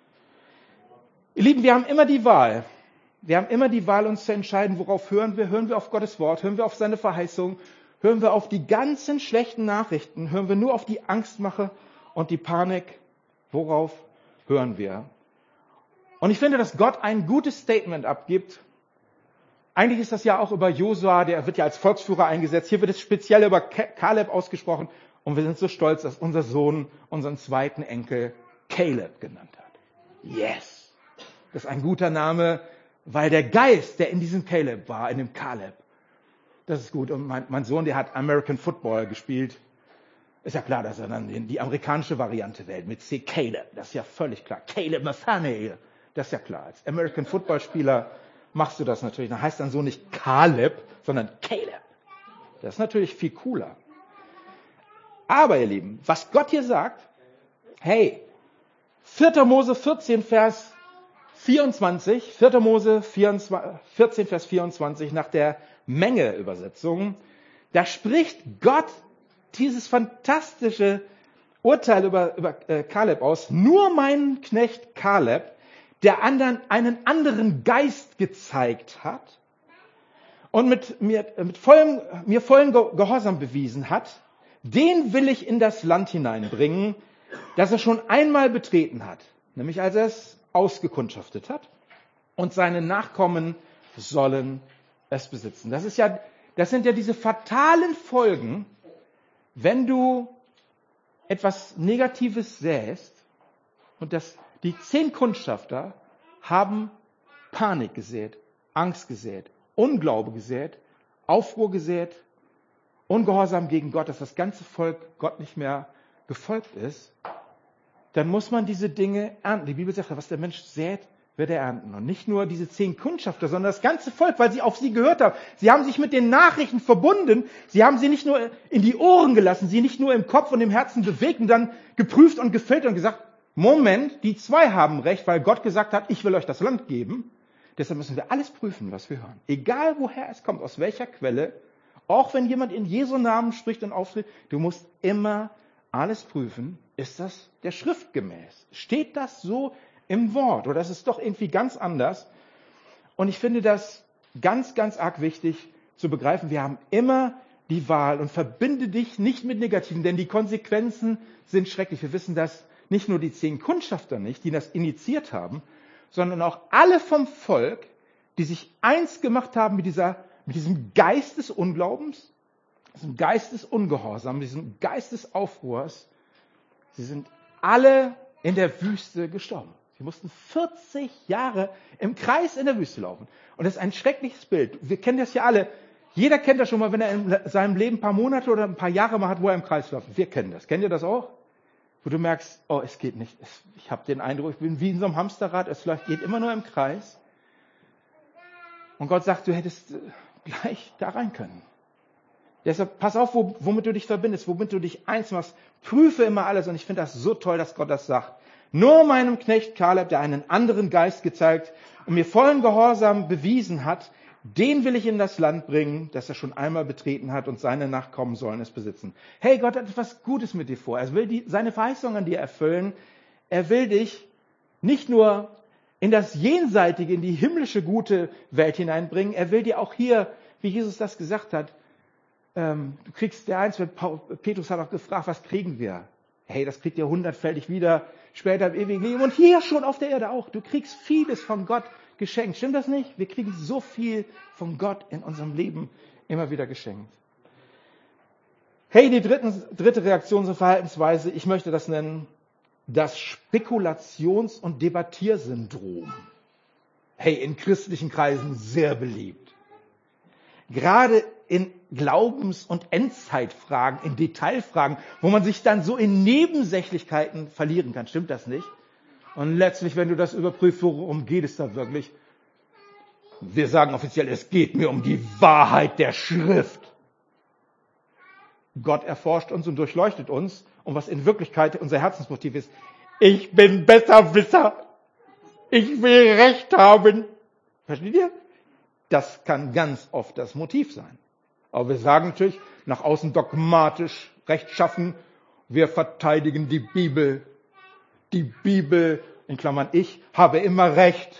Ihr Lieben, wir haben immer die Wahl. Wir haben immer die Wahl, uns zu entscheiden, worauf hören wir. Hören wir auf Gottes Wort? Hören wir auf seine Verheißung? Hören wir auf die ganzen schlechten Nachrichten? Hören wir nur auf die Angstmache und die Panik? Worauf hören wir? Und ich finde, dass Gott ein gutes Statement abgibt. Eigentlich ist das ja auch über Josua, der wird ja als Volksführer eingesetzt. Hier wird es speziell über Kaleb ausgesprochen. Und wir sind so stolz, dass unser Sohn unseren zweiten Enkel Caleb genannt hat. Yes! Das ist ein guter Name, weil der Geist, der in diesem Caleb war, in dem Kaleb, das ist gut. Und mein, mein Sohn, der hat American Football gespielt. Ist ja klar, dass er dann die, die amerikanische Variante wählt mit C. Caleb. Das ist ja völlig klar. Caleb Nathaniel. Das ist ja klar. Als American Football Spieler machst du das natürlich. Dann heißt dann so nicht Caleb, sondern Caleb. Das ist natürlich viel cooler. Aber ihr Lieben, was Gott hier sagt, hey, vierter Mose vierzehn, Vers vierundzwanzig, vierter Mose vierzehn, Vers vierundzwanzig nach der Menge-Übersetzung, da spricht Gott dieses fantastische Urteil über, über äh, Kaleb aus. Nur mein Knecht Kaleb, der anderen einen anderen Geist gezeigt hat und mit mir, mit vollem, mir vollen Gehorsam bewiesen hat, den will ich in das Land hineinbringen, das er schon einmal betreten hat, nämlich als er es ausgekundschaftet hat, und seine Nachkommen sollen es besitzen. Das ist ja, das sind ja diese fatalen Folgen, wenn du etwas Negatives säst, und das, die zehn Kundschafter haben Panik gesät, Angst gesät, Unglaube gesät, Aufruhr gesät, Ungehorsam gegen Gott, dass das ganze Volk Gott nicht mehr gefolgt ist, dann muss man diese Dinge ernten. Die Bibel sagt, was der Mensch sät, wird er ernten. Und nicht nur diese zehn Kundschafter, sondern das ganze Volk, weil sie auf sie gehört haben. Sie haben sich mit den Nachrichten verbunden. Sie haben sie nicht nur in die Ohren gelassen, sie nicht nur im Kopf und im Herzen bewegt und dann geprüft und gefiltert und gesagt, Moment, die zwei haben recht, weil Gott gesagt hat, ich will euch das Land geben. Deshalb müssen wir alles prüfen, was wir hören. Egal woher es kommt, aus welcher Quelle. Auch wenn jemand in Jesu Namen spricht und auftritt, du musst immer alles prüfen. Ist das der Schrift gemäß? Steht das so im Wort? Oder ist es doch irgendwie ganz anders? Und ich finde das ganz, ganz arg wichtig zu begreifen. Wir haben immer die Wahl und verbinde dich nicht mit Negativen, denn die Konsequenzen sind schrecklich. Wir wissen das nicht nur die zehn Kundschafter nicht, die das initiiert haben, sondern auch alle vom Volk, die sich eins gemacht haben mit dieser mit diesem Geist des Unglaubens, diesem Geist des Ungehorsams, diesem Geist des Aufruhrs. Sie sind alle in der Wüste gestorben. Sie mussten vierzig Jahre im Kreis in der Wüste laufen. Und das ist ein schreckliches Bild. Wir kennen das ja alle. Jeder kennt das schon mal, wenn er in seinem Leben ein paar Monate oder ein paar Jahre mal hat, wo er im Kreis läuft. Wir kennen das. Kennt ihr das auch? Wo du merkst, oh, es geht nicht. Ich habe den Eindruck, ich bin wie in so einem Hamsterrad. Es läuft, geht immer nur im Kreis. Und Gott sagt, du hättest gleich da rein können. Deshalb pass auf, womit du dich verbindest, womit du dich eins machst. Prüfe immer alles. Und ich finde das so toll, dass Gott das sagt. Nur meinem Knecht Kaleb, der einen anderen Geist gezeigt und mir vollen Gehorsam bewiesen hat, Den will ich in das Land bringen, das er schon einmal betreten hat, und seine Nachkommen sollen es besitzen. Hey, Gott hat etwas Gutes mit dir vor. Er will die, seine Verheißung an dir erfüllen. Er will dich nicht nur in das Jenseitige, in die himmlische gute Welt hineinbringen. Er will dir auch hier, wie Jesus das gesagt hat, ähm, du kriegst der eins, Petrus hat auch gefragt, was kriegen wir? Hey, das kriegt ihr hundertfältig wieder später im ewigen Leben und hier schon auf der Erde auch. Du kriegst vieles von Gott geschenkt. Stimmt das nicht? Wir kriegen so viel von Gott in unserem Leben immer wieder geschenkt. Hey, die dritten, dritte Reaktions- und Verhaltensweise, ich möchte das nennen, das Spekulations- und Debattiersyndrom. Hey, in christlichen Kreisen sehr beliebt. Gerade in Glaubens- und Endzeitfragen, in Detailfragen, wo man sich dann so in Nebensächlichkeiten verlieren kann. Stimmt das nicht? Und letztlich, wenn du das überprüfst, worum geht es da wirklich? Wir sagen offiziell, es geht mir um die Wahrheit der Schrift. Gott erforscht uns und durchleuchtet uns. Und was in Wirklichkeit unser Herzensmotiv ist, ich bin Besserwisser. Ich will Recht haben. Versteht ihr? Das kann ganz oft das Motiv sein. Aber wir sagen natürlich, nach außen dogmatisch, rechtschaffen, wir verteidigen die Bibel. Die Bibel, in Klammern ich, habe immer Recht.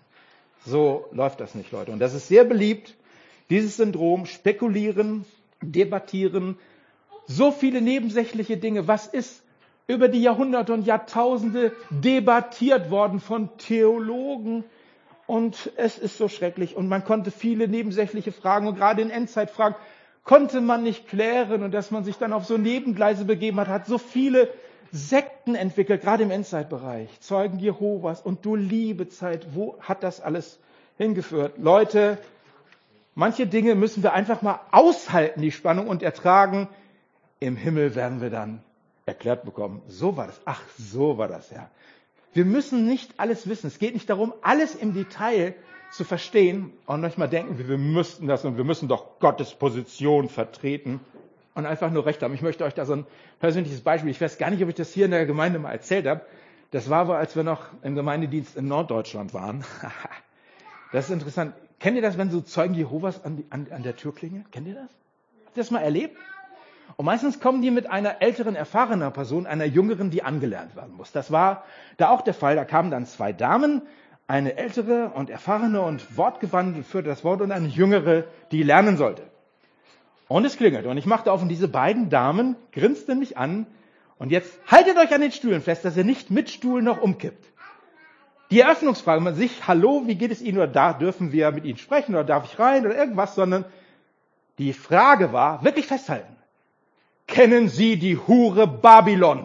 So läuft das nicht, Leute. Und das ist sehr beliebt, dieses Syndrom, spekulieren, debattieren, so viele nebensächliche Dinge. Was ist über die Jahrhunderte und Jahrtausende debattiert worden von Theologen? Und es ist so schrecklich. Und man konnte viele nebensächliche Fragen, und gerade in Endzeitfragen, konnte man nicht klären. Und dass man sich dann auf so Nebengleise begeben hat, hat so viele Sekten entwickelt, gerade im Endzeitbereich. Zeugen Jehovas und du liebe Zeit. Wo hat das alles hingeführt? Leute, manche Dinge müssen wir einfach mal aushalten, die Spannung, und ertragen. Im Himmel werden wir dann erklärt bekommen. So war das. Ach, so war das, ja. Wir müssen nicht alles wissen. Es geht nicht darum, alles im Detail zu verstehen. Und manchmal denken wir, wir müssten das und wir müssen doch Gottes Position vertreten und einfach nur Recht haben. Ich möchte euch da so ein persönliches Beispiel, ich weiß gar nicht, ob ich das hier in der Gemeinde mal erzählt habe. Das war wohl, als wir noch im Gemeindedienst in Norddeutschland waren. Das ist interessant. Kennt ihr das, wenn so Zeugen Jehovas an, die, an, an der Tür klingeln? Kennt ihr das? Habt ihr das mal erlebt? Und meistens kommen die mit einer älteren, erfahrenen Person, einer jüngeren, die angelernt werden muss. Das war da auch der Fall. Da kamen dann zwei Damen, eine ältere und erfahrene und wortgewandt und führte das Wort, und eine jüngere, die lernen sollte. Und es klingelt. Und ich machte auf, und diese beiden Damen grinsten mich an. Und jetzt haltet euch an den Stühlen fest, dass ihr nicht mit Stuhl noch umkippt. Die Eröffnungsfrage, man sich, hallo, wie geht es Ihnen? Oder da dürfen wir mit Ihnen sprechen? Oder darf ich rein? Oder irgendwas. Sondern die Frage war, wirklich festhalten. Kennen Sie die Hure Babylon?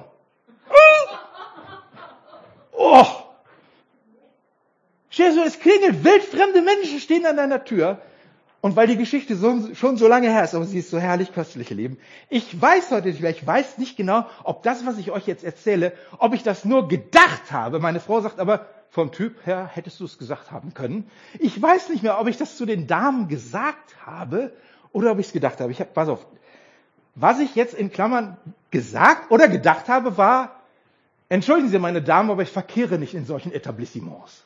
Oh! Stell dir so, es klingelt, wildfremde Menschen stehen an deiner Tür. Und weil die Geschichte so, schon so lange her ist, aber sie ist so herrlich köstlich, ihr Lieben. Ich weiß heute nicht mehr, ich weiß nicht genau, ob das, was ich euch jetzt erzähle, ob ich das nur gedacht habe. Meine Frau sagt aber, vom Typ her hättest du es gesagt haben können. Ich weiß nicht mehr, ob ich das zu den Damen gesagt habe oder ob ich es gedacht habe. Ich habe, pass auf. Was ich jetzt in Klammern gesagt oder gedacht habe, war, entschuldigen Sie, meine Damen, aber ich verkehre nicht in solchen Etablissements.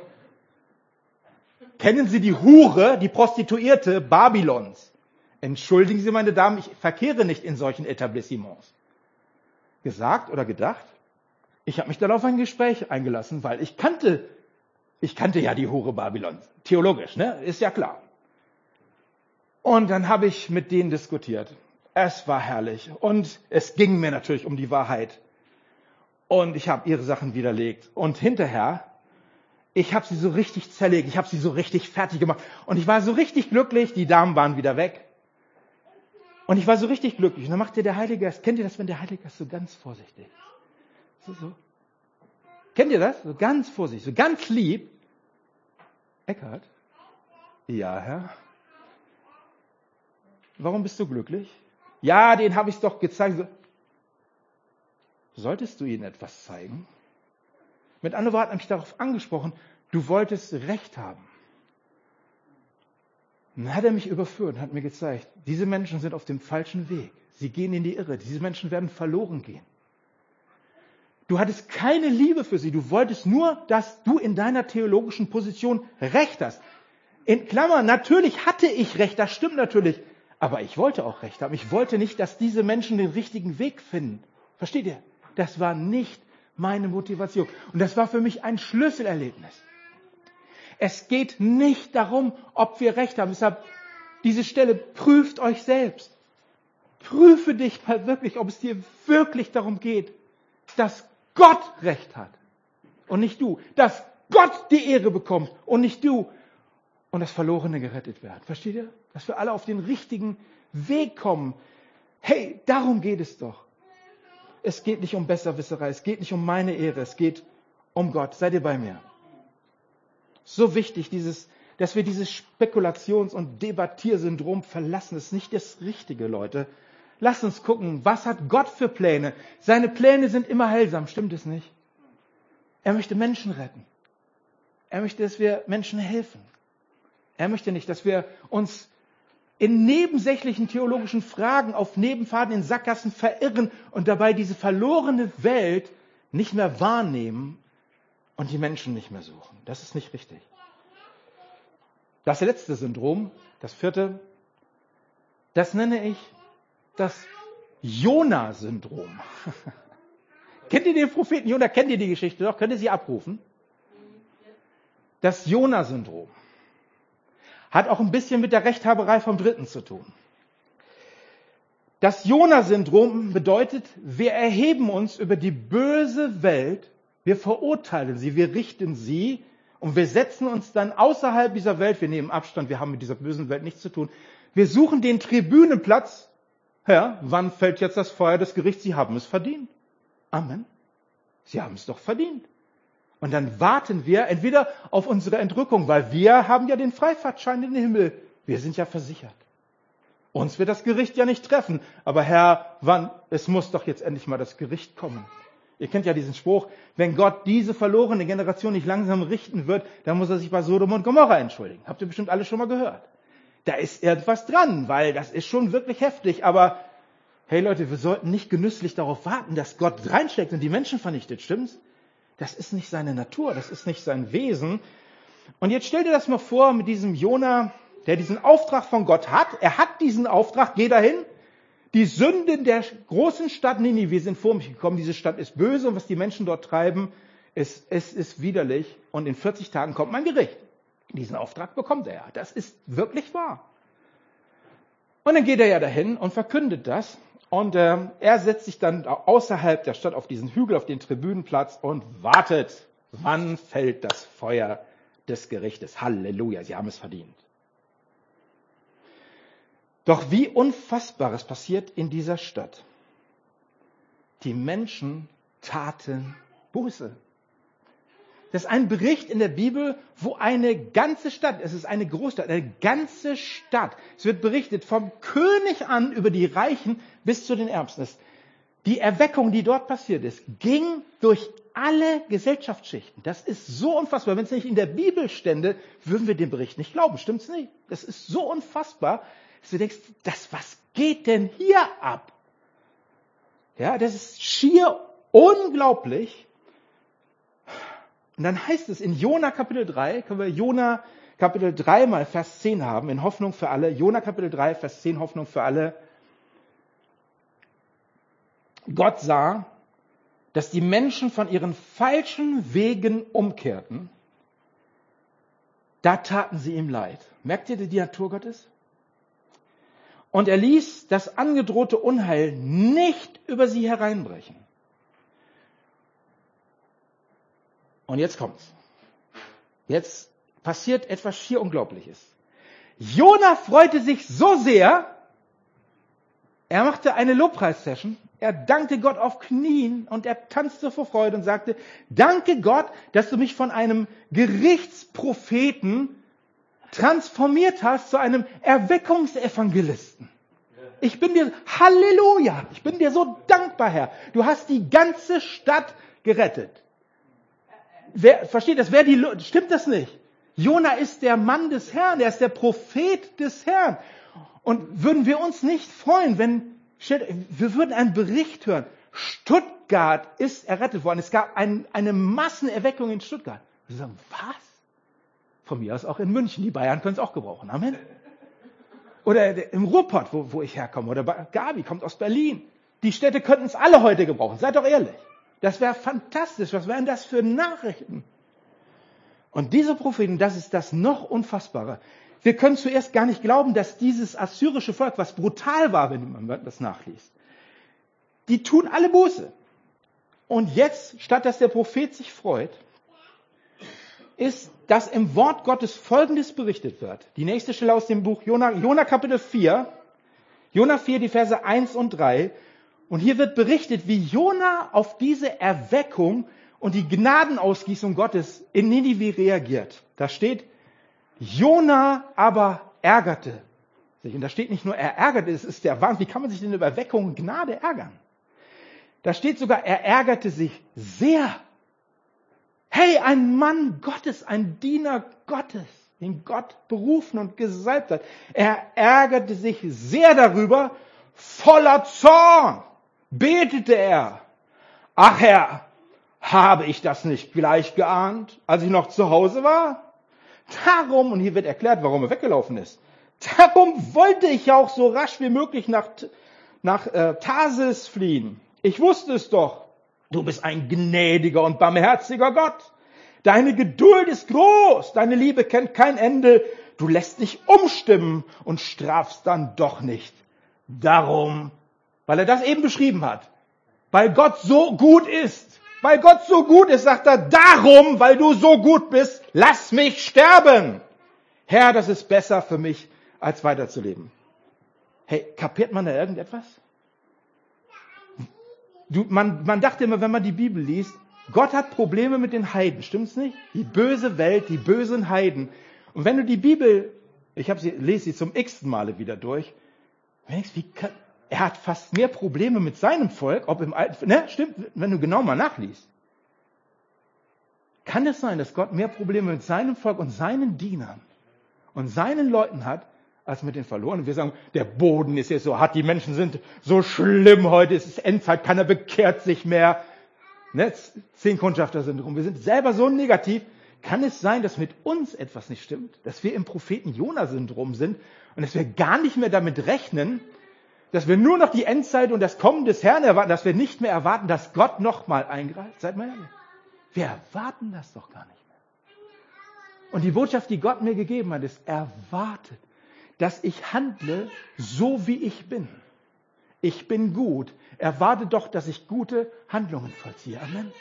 Kennen Sie die Hure, die Prostituierte Babylons? Entschuldigen Sie, meine Damen, ich verkehre nicht in solchen Etablissements. Gesagt oder gedacht? Ich habe mich dann auf ein Gespräch eingelassen, weil ich kannte, ich kannte ja die Hure Babylons. Theologisch, ne? Ist ja klar. Und dann habe ich mit denen diskutiert. Es war herrlich. Und es ging mir natürlich um die Wahrheit. Und ich habe ihre Sachen widerlegt. Und hinterher, ich habe sie so richtig zerlegt. Ich habe sie so richtig fertig gemacht. Und ich war so richtig glücklich. Die Damen waren wieder weg. Und ich war so richtig glücklich. Und dann machte der Heilige Geist, kennt ihr das, wenn der Heilige Geist so ganz vorsichtig ist? So, so. Kennt ihr das? So ganz vorsichtig, so ganz lieb. Eckhard? Ja, Herr. Warum bist du glücklich? Ja, den habe ich doch gezeigt. Solltest du ihnen etwas zeigen? Mit anderen Worten habe ich darauf angesprochen, du wolltest Recht haben. Und dann hat er mich überführt und hat mir gezeigt, diese Menschen sind auf dem falschen Weg. Sie gehen in die Irre. Diese Menschen werden verloren gehen. Du hattest keine Liebe für sie. Du wolltest nur, dass du in deiner theologischen Position Recht hast. In Klammern, natürlich hatte ich Recht, das stimmt natürlich. Aber ich wollte auch Recht haben. Ich wollte nicht, dass diese Menschen den richtigen Weg finden. Versteht ihr? Das war nicht meine Motivation. Und das war für mich ein Schlüsselerlebnis. Es geht nicht darum, ob wir Recht haben. Deshalb diese Stelle, prüft euch selbst. Prüfe dich mal wirklich, ob es dir wirklich darum geht, dass Gott Recht hat und nicht du. Dass Gott die Ehre bekommt und nicht du. Und das Verlorene gerettet wird. Versteht ihr? Dass wir alle auf den richtigen Weg kommen. Hey, darum geht es doch. Es geht nicht um Besserwisserei, es geht nicht um meine Ehre, es geht um Gott. Seid ihr bei mir? So wichtig, dieses, dass wir dieses Spekulations- und Debattiersyndrom verlassen. Das ist nicht das Richtige, Leute. Lasst uns gucken, was hat Gott für Pläne? Seine Pläne sind immer heilsam, stimmt es nicht? Er möchte Menschen retten. Er möchte, dass wir Menschen helfen. Er möchte nicht, dass wir uns in nebensächlichen theologischen Fragen auf Nebenpfaden in Sackgassen verirren und dabei diese verlorene Welt nicht mehr wahrnehmen und die Menschen nicht mehr suchen. Das ist nicht richtig. Das letzte Syndrom, das vierte, das nenne ich das Jona-Syndrom. Kennt ihr den Propheten Jona? Kennt ihr die Geschichte doch? Könnt ihr sie abrufen? Das Jona-Syndrom hat auch ein bisschen mit der Rechthaberei vom Dritten zu tun. Das Jona-Syndrom bedeutet, wir erheben uns über die böse Welt, wir verurteilen sie, wir richten sie und wir setzen uns dann außerhalb dieser Welt, wir nehmen Abstand, wir haben mit dieser bösen Welt nichts zu tun. Wir suchen den Tribünenplatz. Herr, wann fällt jetzt das Feuer des Gerichts? Sie haben es verdient. Amen. Sie haben es doch verdient. Und dann warten wir entweder auf unsere Entrückung, weil wir haben ja den Freifahrtschein in den Himmel. Wir sind ja versichert. Uns wird das Gericht ja nicht treffen. Aber Herr, wann? Es muss doch jetzt endlich mal das Gericht kommen. Ihr kennt ja diesen Spruch, wenn Gott diese verlorene Generation nicht langsam richten wird, dann muss er sich bei Sodom und Gomorra entschuldigen. Habt ihr bestimmt alle schon mal gehört. Da ist irgendwas dran, weil das ist schon wirklich heftig. Aber hey Leute, wir sollten nicht genüsslich darauf warten, dass Gott reinsteckt und die Menschen vernichtet, stimmt's? Das ist nicht seine Natur, das ist nicht sein Wesen. Und jetzt stell dir das mal vor mit diesem Jona, der diesen Auftrag von Gott hat. Er hat diesen Auftrag, geh dahin. Die Sünden der großen Stadt Ninive sind vor mich gekommen. Diese Stadt ist böse und was die Menschen dort treiben, ist, es ist widerlich. Und in vierzig Tagen kommt mein Gericht. Diesen Auftrag bekommt er ja. Das ist wirklich wahr. Und dann geht er ja dahin und verkündet das. Und äh, er setzt sich dann außerhalb der Stadt auf diesen Hügel, auf den Tribünenplatz und wartet, wann fällt das Feuer des Gerichtes. Halleluja, sie haben es verdient. Doch wie Unfassbares passiert in dieser Stadt. Die Menschen taten Buße. Das ist ein Bericht in der Bibel, wo eine ganze Stadt, es ist eine Großstadt, eine ganze Stadt. Es wird berichtet vom König an über die Reichen bis zu den Ärmsten. Die Erweckung, die dort passiert ist, ging durch alle Gesellschaftsschichten. Das ist so unfassbar. Wenn es nicht in der Bibel stände, würden wir dem Bericht nicht glauben. Stimmt's nicht? Das ist so unfassbar, dass du denkst, das, was geht denn hier ab? Ja, das ist schier unglaublich. Und dann heißt es in Jona Kapitel drei, können wir Jona Kapitel drei mal Vers zehn haben, in Hoffnung für alle. Jona Kapitel drei, Vers zehn, Hoffnung für alle. Gott sah, dass die Menschen von ihren falschen Wegen umkehrten. Da taten sie ihm leid. Merkt ihr, wie die Natur Gottes? Und er ließ das angedrohte Unheil nicht über sie hereinbrechen. Und jetzt kommt's. Jetzt passiert etwas schier Unglaubliches. Jona freute sich so sehr, er machte eine Lobpreissession, er dankte Gott auf Knien und er tanzte vor Freude und sagte, danke Gott, dass du mich von einem Gerichtspropheten transformiert hast zu einem Erweckungsevangelisten. Ich bin dir, Halleluja, ich bin dir so dankbar, Herr. Du hast die ganze Stadt gerettet. Wer, versteht das? Wer die, stimmt das nicht? Jona ist der Mann des Herrn, er ist der Prophet des Herrn. Und würden wir uns nicht freuen, wenn, wir würden einen Bericht hören, Stuttgart ist errettet worden. Es gab ein, eine Massenerweckung in Stuttgart. Wir sagen, was? Von mir aus auch in München. Die Bayern können es auch gebrauchen. Amen. Oder im Ruhrpott, wo, wo ich herkomme. Oder Gabi kommt aus Berlin. Die Städte könnten es alle heute gebrauchen. Seid doch ehrlich. Das wäre fantastisch. Was wären das für Nachrichten? Und diese Propheten, das ist das noch Unfassbare. Wir können zuerst gar nicht glauben, dass dieses assyrische Volk, was brutal war, wenn man das nachliest, die tun alle Buße. Und jetzt, statt dass der Prophet sich freut, ist, dass im Wort Gottes Folgendes berichtet wird. Die nächste Stelle aus dem Buch Jona, Jona Kapitel vier, Jona vier, die Verse eins und drei. Und hier wird berichtet, wie Jona auf diese Erweckung und die Gnadenausgießung Gottes in Ninive reagiert. Da steht, Jona aber ärgerte sich. Und da steht nicht nur, er ärgerte, es ist der Wahnsinn. Wie kann man sich denn über Erweckung und Gnade ärgern? Da steht sogar, er ärgerte sich sehr. Hey, ein Mann Gottes, ein Diener Gottes, den Gott berufen und gesalbt hat. Er ärgerte sich sehr darüber, voller Zorn betete er. Ach Herr, habe ich das nicht gleich geahnt, als ich noch zu Hause war? Darum, und hier wird erklärt, warum er weggelaufen ist, darum wollte ich auch so rasch wie möglich nach, nach äh, Tarsis fliehen. Ich wusste es doch. Du bist ein gnädiger und barmherziger Gott. Deine Geduld ist groß. Deine Liebe kennt kein Ende. Du lässt dich umstimmen und strafst dann doch nicht. Darum, weil er das eben beschrieben hat, weil Gott so gut ist, weil Gott so gut ist, sagt er, darum, weil du so gut bist, lass mich sterben. Herr, das ist besser für mich, als weiterzuleben. Hey, kapiert man da irgendetwas? Du, man, man dachte immer, wenn man die Bibel liest, Gott hat Probleme mit den Heiden, stimmt's nicht? Die böse Welt, die bösen Heiden. Und wenn du die Bibel, ich habe sie, lese sie zum x-ten Male wieder durch, wie kann, er hat fast mehr Probleme mit seinem Volk, ob im Alten, ne, stimmt, wenn du genau mal nachliest. Kann es sein, dass Gott mehr Probleme mit seinem Volk und seinen Dienern und seinen Leuten hat, als mit den Verlorenen? Wir sagen, der Boden ist jetzt so hart, die Menschen sind so schlimm heute, es ist Endzeit, keiner bekehrt sich mehr. Ne? Zehn Kundschafter sind rum, wir sind selber so negativ. Kann es sein, dass mit uns etwas nicht stimmt? Dass wir im Propheten-Jona-Syndrom sind und dass wir gar nicht mehr damit rechnen, dass wir nur noch die Endzeit und das Kommen des Herrn erwarten, dass wir nicht mehr erwarten, dass Gott nochmal eingreift? Seid mal ehrlich. Wir erwarten das doch gar nicht mehr. Und die Botschaft, die Gott mir gegeben hat, ist, erwartet, dass ich handle, so wie ich bin. Ich bin gut. Erwartet doch, dass ich gute Handlungen vollziehe. Amen.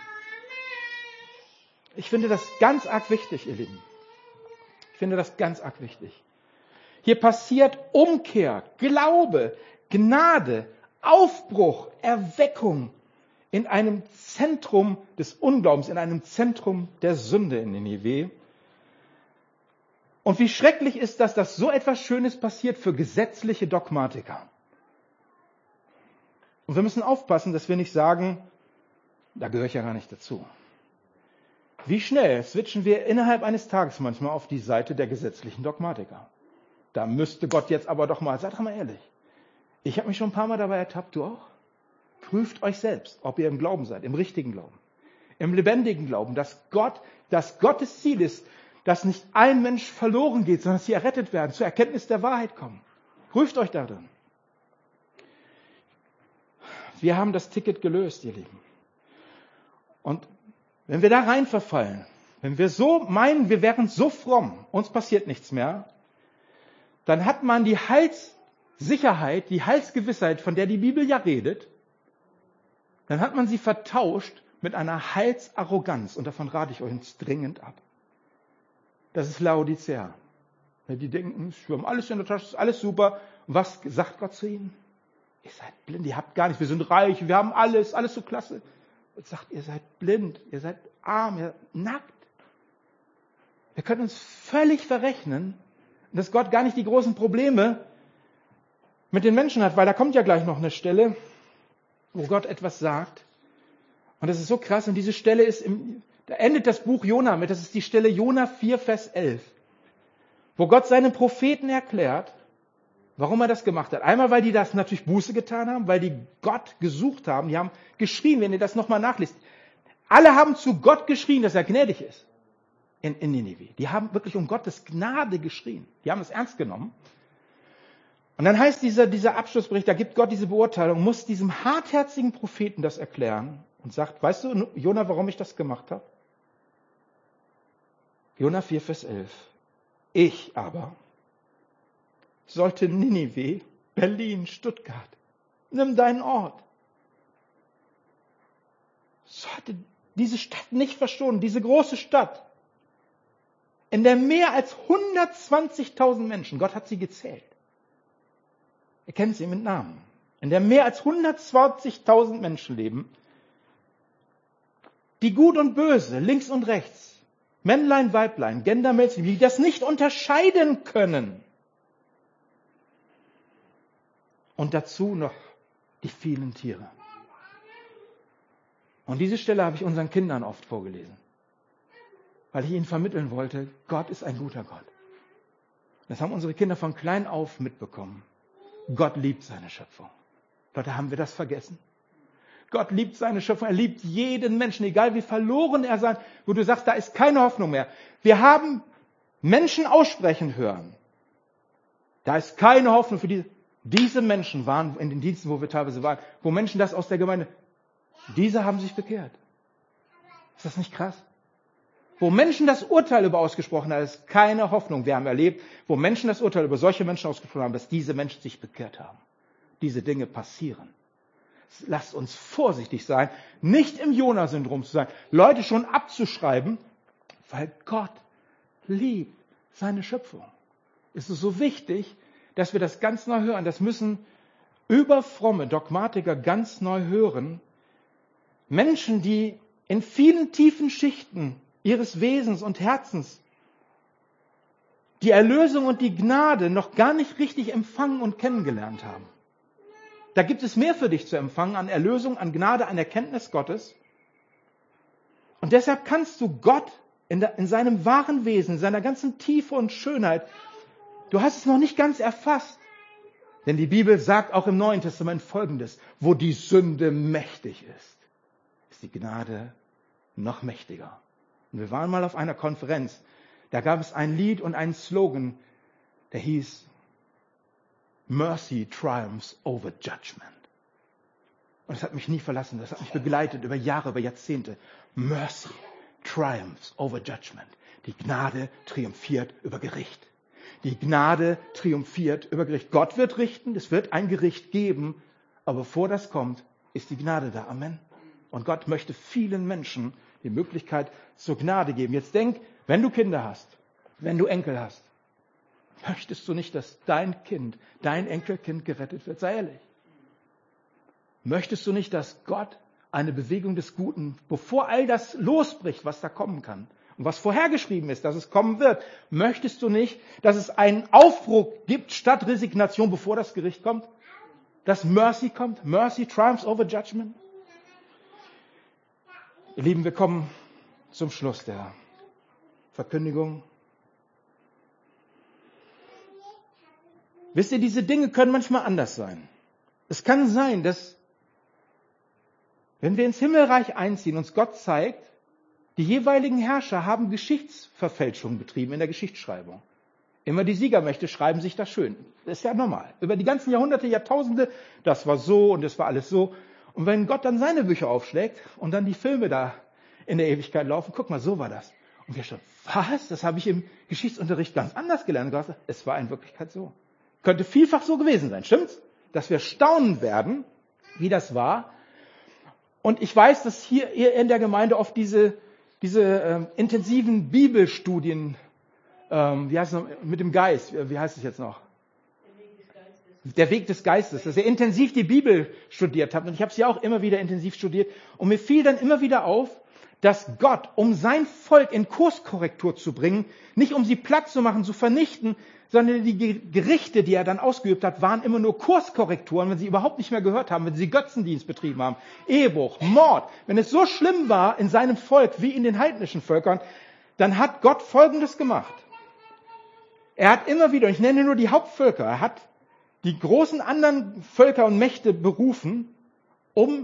Ich finde das ganz arg wichtig, ihr Lieben. Ich finde das ganz arg wichtig. Hier passiert Umkehr, Glaube, Gnade, Aufbruch, Erweckung in einem Zentrum des Unglaubens, in einem Zentrum der Sünde in Ninive. Und wie schrecklich ist das, dass so etwas Schönes passiert für gesetzliche Dogmatiker. Und wir müssen aufpassen, dass wir nicht sagen, da gehöre ich ja gar nicht dazu. Wie schnell switchen wir innerhalb eines Tages manchmal auf die Seite der gesetzlichen Dogmatiker. Da müsste Gott jetzt aber doch mal, seid doch mal ehrlich. Ich habe mich schon ein paar Mal dabei ertappt, du auch? Prüft euch selbst, ob ihr im Glauben seid, im richtigen Glauben, im lebendigen Glauben, dass Gott, dass Gottes Ziel ist, dass nicht ein Mensch verloren geht, sondern dass sie errettet werden, zur Erkenntnis der Wahrheit kommen. Prüft euch darin. Wir haben das Ticket gelöst, ihr Lieben. Und wenn wir da rein verfallen, wenn wir so meinen, wir wären so fromm, uns passiert nichts mehr, dann hat man die Heilssicherheit, die Heilsgewissheit, von der die Bibel ja redet, dann hat man sie vertauscht mit einer Heilsarroganz. Und davon rate ich euch dringend ab. Das ist Laodicea. Die denken, wir haben alles in der Tasche, ist alles super. Und was sagt Gott zu ihnen? Ihr seid blind, ihr habt gar nichts, wir sind reich, wir haben alles, alles so klasse. Und sagt, ihr seid blind, ihr seid arm, ihr seid nackt. Wir können uns völlig verrechnen, dass Gott gar nicht die großen Probleme mit den Menschen hat, weil da kommt ja gleich noch eine Stelle, wo Gott etwas sagt. Und das ist so krass. Und diese Stelle ist, im, da endet das Buch Jona mit, das ist die Stelle Jona vier, Vers elf, wo Gott seinen Propheten erklärt, warum er das gemacht hat. Einmal, weil die das natürlich Buße getan haben, weil die Gott gesucht haben. Die haben geschrien, wenn ihr das nochmal nachliest. Alle haben zu Gott geschrien, dass er gnädig ist. in, in Ninive. Die haben wirklich um Gottes Gnade geschrien. Die haben es ernst genommen. Und dann heißt dieser, dieser Abschlussbericht, da gibt Gott diese Beurteilung, muss diesem hartherzigen Propheten das erklären und sagt, weißt du, Jona, warum ich das gemacht habe? Jona vier, Vers elf. Ich aber sollte Ninive, Berlin, Stuttgart, nimm deinen Ort. Sollte diese Stadt nicht verschonen, diese große Stadt, in der mehr als hundertzwanzigtausend Menschen, Gott hat sie gezählt, ihr kennt sie mit Namen, in der mehr als hundertzwanzigtausend Menschen leben, die Gut und Böse, links und rechts, Männlein, Weiblein, Gender, Mädchen, die das nicht unterscheiden können. Und dazu noch die vielen Tiere. Und diese Stelle habe ich unseren Kindern oft vorgelesen, weil ich ihnen vermitteln wollte, Gott ist ein guter Gott. Das haben unsere Kinder von klein auf mitbekommen. Gott liebt seine Schöpfung. Leute, haben wir das vergessen? Gott liebt seine Schöpfung. Er liebt jeden Menschen, egal wie verloren er sein, wo du sagst, da ist keine Hoffnung mehr. Wir haben Menschen aussprechen hören. Da ist keine Hoffnung für diese. Diese Menschen waren in den Diensten, wo wir teilweise waren, wo Menschen das aus der Gemeinde, diese haben sich bekehrt. Ist das nicht krass? Wo Menschen das Urteil über ausgesprochen haben, ist keine Hoffnung. Wir haben erlebt, wo Menschen das Urteil über solche Menschen ausgesprochen haben, dass diese Menschen sich bekehrt haben. Diese Dinge passieren. Lasst uns vorsichtig sein, nicht im Jona-Syndrom zu sein, Leute schon abzuschreiben, weil Gott liebt seine Schöpfung. Es ist so wichtig, dass wir das ganz neu hören. Das müssen überfromme Dogmatiker ganz neu hören. Menschen, die in vielen tiefen Schichten ihres Wesens und Herzens die Erlösung und die Gnade noch gar nicht richtig empfangen und kennengelernt haben. Da gibt es mehr für dich zu empfangen an Erlösung, an Gnade, an Erkenntnis Gottes. Und deshalb kannst du Gott in, der, in seinem wahren Wesen, in seiner ganzen Tiefe und Schönheit, du hast es noch nicht ganz erfasst. Denn die Bibel sagt auch im Neuen Testament Folgendes: Wo die Sünde mächtig ist, ist die Gnade noch mächtiger. Und wir waren mal auf einer Konferenz, da gab es ein Lied und einen Slogan, der hieß Mercy triumphs over judgment. Und das hat mich nie verlassen, das hat mich begleitet über Jahre, über Jahrzehnte. Mercy triumphs over judgment. Die Gnade triumphiert über Gericht. Die Gnade triumphiert über Gericht. Gott wird richten, es wird ein Gericht geben, aber bevor das kommt, ist die Gnade da. Amen. Und Gott möchte vielen Menschen die Möglichkeit zur Gnade geben. Jetzt denk, wenn du Kinder hast, wenn du Enkel hast, möchtest du nicht, dass dein Kind, dein Enkelkind gerettet wird? Sei ehrlich. Möchtest du nicht, dass Gott eine Bewegung des Guten, bevor all das losbricht, was da kommen kann und was vorhergeschrieben ist, dass es kommen wird, möchtest du nicht, dass es einen Aufbruch gibt statt Resignation, bevor das Gericht kommt? Dass Mercy kommt? Mercy triumphs over judgment? Ihr Lieben, wir kommen zum Schluss der Verkündigung. Wisst ihr, diese Dinge können manchmal anders sein. Es kann sein, dass, wenn wir ins Himmelreich einziehen, uns Gott zeigt, die jeweiligen Herrscher haben Geschichtsverfälschungen betrieben in der Geschichtsschreibung. Immer die Siegermächte schreiben sich das schön. Das ist ja normal. Über die ganzen Jahrhunderte, Jahrtausende, das war so und das war alles so. Und wenn Gott dann seine Bücher aufschlägt und dann die Filme da in der Ewigkeit laufen, guck mal, so war das. Und wir schon, was? Das habe ich im Geschichtsunterricht ganz anders gelernt. Gott sagt, es war in Wirklichkeit so. Könnte vielfach so gewesen sein, stimmt's? Dass wir staunen werden, wie das war. Und ich weiß, dass hier in der Gemeinde oft diese, diese ähm, intensiven Bibelstudien, ähm, wie heißt es noch, mit dem Geist, wie heißt es jetzt noch? Der Weg des Geistes, dass ihr intensiv die Bibel studiert habt. Und ich habe sie auch immer wieder intensiv studiert. Und mir fiel dann immer wieder auf, dass Gott, um sein Volk in Kurskorrektur zu bringen, nicht um sie platt zu machen, zu vernichten, sondern die Gerichte, die er dann ausgeübt hat, waren immer nur Kurskorrekturen, wenn sie überhaupt nicht mehr gehört haben, wenn sie Götzendienst betrieben haben, Ehebruch, Mord. Wenn es so schlimm war in seinem Volk wie in den heidnischen Völkern, dann hat Gott Folgendes gemacht. Er hat immer wieder, ich nenne nur die Hauptvölker, er hat die großen anderen Völker und Mächte berufen, um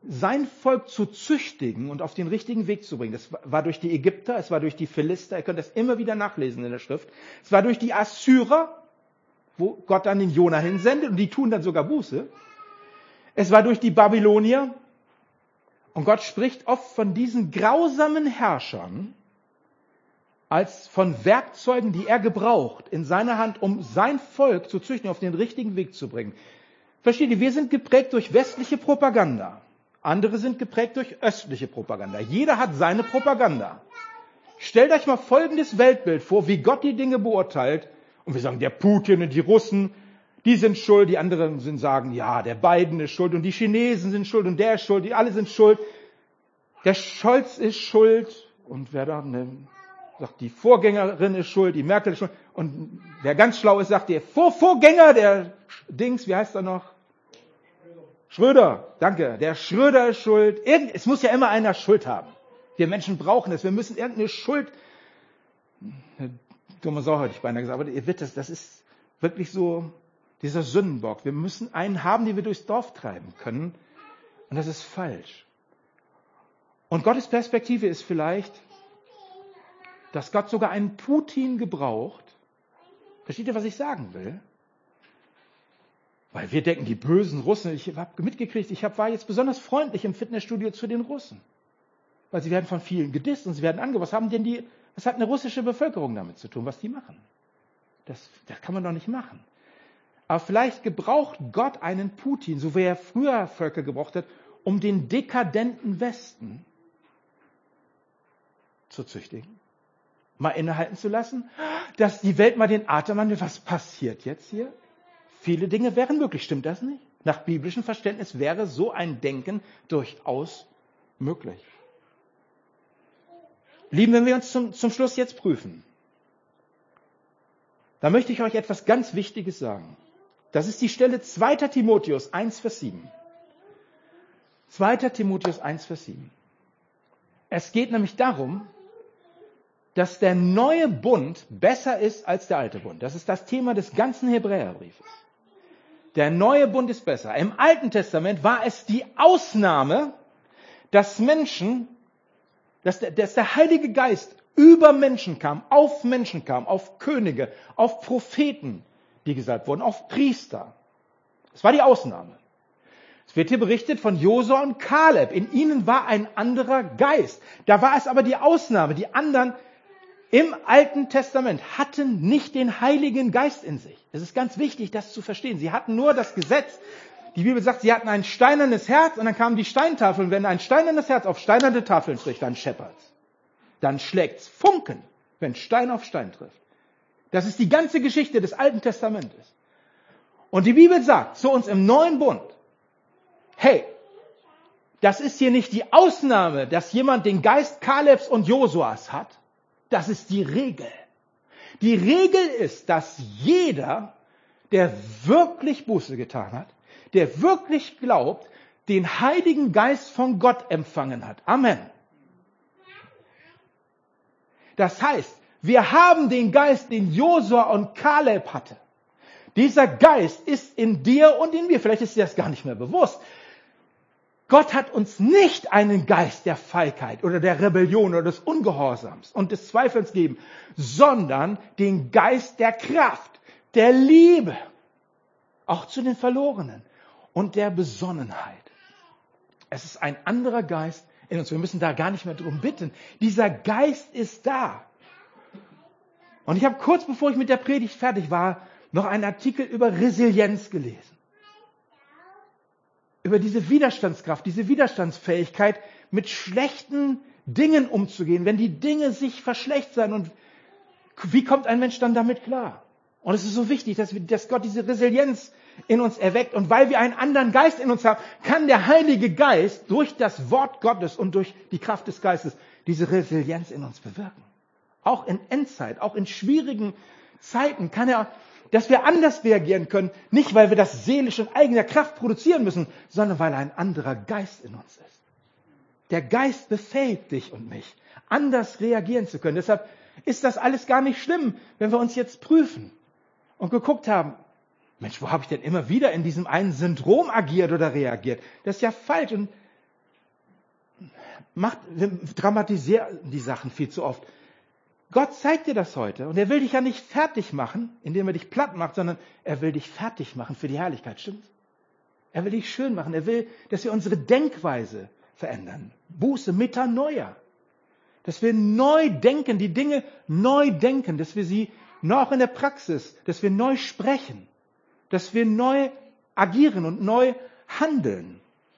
sein Volk zu züchtigen und auf den richtigen Weg zu bringen. Das war durch die Ägypter, es war durch die Philister, ihr könnt das immer wieder nachlesen in der Schrift. Es war durch die Assyrer, wo Gott dann den Jona hinsendet und die tun dann sogar Buße. Es war durch die Babylonier und Gott spricht oft von diesen grausamen Herrschern als von Werkzeugen, die er gebraucht in seiner Hand, um sein Volk zu züchten, auf den richtigen Weg zu bringen. Versteht ihr, wir sind geprägt durch westliche Propaganda. Andere sind geprägt durch östliche Propaganda. Jeder hat seine Propaganda. Stellt euch mal folgendes Weltbild vor, wie Gott die Dinge beurteilt. Und wir sagen, der Putin und die Russen, die sind schuld. Die anderen sind sagen, ja, der Biden ist schuld und die Chinesen sind schuld und der ist schuld. Die alle sind schuld. Der Scholz ist schuld. Und wer da ne, sagt, die Vorgängerin ist schuld, die Merkel ist schuld. Und wer ganz schlau ist, sagt, der Vor Vorgänger, der Dings, wie heißt er noch? Schröder, danke. Der Schröder ist schuld. Irgend, es muss ja immer einer Schuld haben. Wir Menschen brauchen es. Wir müssen irgendeine Schuld. Dumme Sau hätte ich beinahe gesagt. Aber ihr wisst, das, das ist wirklich so dieser Sündenbock. Wir müssen einen haben, den wir durchs Dorf treiben können. Und das ist falsch. Und Gottes Perspektive ist vielleicht, dass Gott sogar einen Putin gebraucht. Versteht ihr, was ich sagen will? Weil wir denken, die bösen Russen, ich habe mitgekriegt, ich hab, war jetzt besonders freundlich im Fitnessstudio zu den Russen. Weil sie werden von vielen gedisst und sie werden angegriffen. Was haben denn die, was hat eine russische Bevölkerung damit zu tun, was die machen? Das, das kann man doch nicht machen. Aber vielleicht gebraucht Gott einen Putin, so wie er früher Völker gebraucht hat, um den dekadenten Westen zu züchtigen. Mal innehalten zu lassen, dass die Welt mal den Atem annimmt. Was passiert jetzt hier? Viele Dinge wären möglich, stimmt das nicht? Nach biblischem Verständnis wäre so ein Denken durchaus möglich. Lieben, wenn wir uns zum, zum Schluss jetzt prüfen, da möchte ich euch etwas ganz Wichtiges sagen. Das ist die Stelle zweiter Timotheus eins, Vers sieben. zweiter Timotheus eins, Vers sieben. Es geht nämlich darum, dass der neue Bund besser ist als der alte Bund. Das ist das Thema des ganzen Hebräerbriefes. Der neue Bund ist besser. Im Alten Testament war es die Ausnahme, dass Menschen, dass der, dass der Heilige Geist über Menschen kam, auf Menschen kam, auf Könige, auf Propheten, die gesalbt wurden, auf Priester. Das war die Ausnahme. Es wird hier berichtet von Josua und Kaleb. In ihnen war ein anderer Geist. Da war es aber die Ausnahme. Die anderen im Alten Testament hatten nicht den Heiligen Geist in sich. Es ist ganz wichtig, das zu verstehen. Sie hatten nur das Gesetz. Die Bibel sagt, sie hatten ein steinernes Herz und dann kamen die Steintafeln. Wenn ein steinernes Herz auf steinerne Tafeln trifft, dann scheppert's. Dann schlägt's Funken, wenn Stein auf Stein trifft. Das ist die ganze Geschichte des Alten Testamentes. Und die Bibel sagt zu uns im Neuen Bund, hey, das ist hier nicht die Ausnahme, dass jemand den Geist Kalebs und Josuas hat. Das ist die Regel. Die Regel ist, dass jeder, der wirklich Buße getan hat, der wirklich glaubt, den Heiligen Geist von Gott empfangen hat. Amen. Das heißt, wir haben den Geist, den Josua und Kaleb hatte. Dieser Geist ist in dir und in mir. Vielleicht ist dir das gar nicht mehr bewusst. Gott hat uns nicht einen Geist der Feigheit oder der Rebellion oder des Ungehorsams und des Zweifels gegeben, sondern den Geist der Kraft, der Liebe, auch zu den Verlorenen und der Besonnenheit. Es ist ein anderer Geist in uns. Wir müssen da gar nicht mehr drum bitten. Dieser Geist ist da. Und ich habe kurz bevor ich mit der Predigt fertig war, noch einen Artikel über Resilienz gelesen. Über diese Widerstandskraft, diese Widerstandsfähigkeit, mit schlechten Dingen umzugehen, wenn die Dinge sich verschlechtern. Und wie kommt ein Mensch dann damit klar? Und es ist so wichtig, dass, wir, dass Gott diese Resilienz in uns erweckt. Und weil wir einen anderen Geist in uns haben, kann der Heilige Geist durch das Wort Gottes und durch die Kraft des Geistes diese Resilienz in uns bewirken. Auch in Endzeit, auch in schwierigen Zeiten kann er, dass wir anders reagieren können, nicht weil wir das seelisch in eigener Kraft produzieren müssen, sondern weil ein anderer Geist in uns ist. Der Geist befähigt dich und mich, anders reagieren zu können. Deshalb ist das alles gar nicht schlimm, wenn wir uns jetzt prüfen und geguckt haben, Mensch, wo habe ich denn immer wieder in diesem einen Syndrom agiert oder reagiert? Das ist ja falsch. Und macht, wir dramatisieren die Sachen viel zu oft. Gott zeigt dir das heute und er will dich ja nicht fertig machen, indem er dich platt macht, sondern er will dich fertig machen für die Herrlichkeit, stimmt's? Er will dich schön machen, er will, dass wir unsere Denkweise verändern. Buße, Metanoia. Dass wir neu denken, die Dinge neu denken, dass wir sie noch in der Praxis, dass wir neu sprechen, dass wir neu agieren und neu handeln.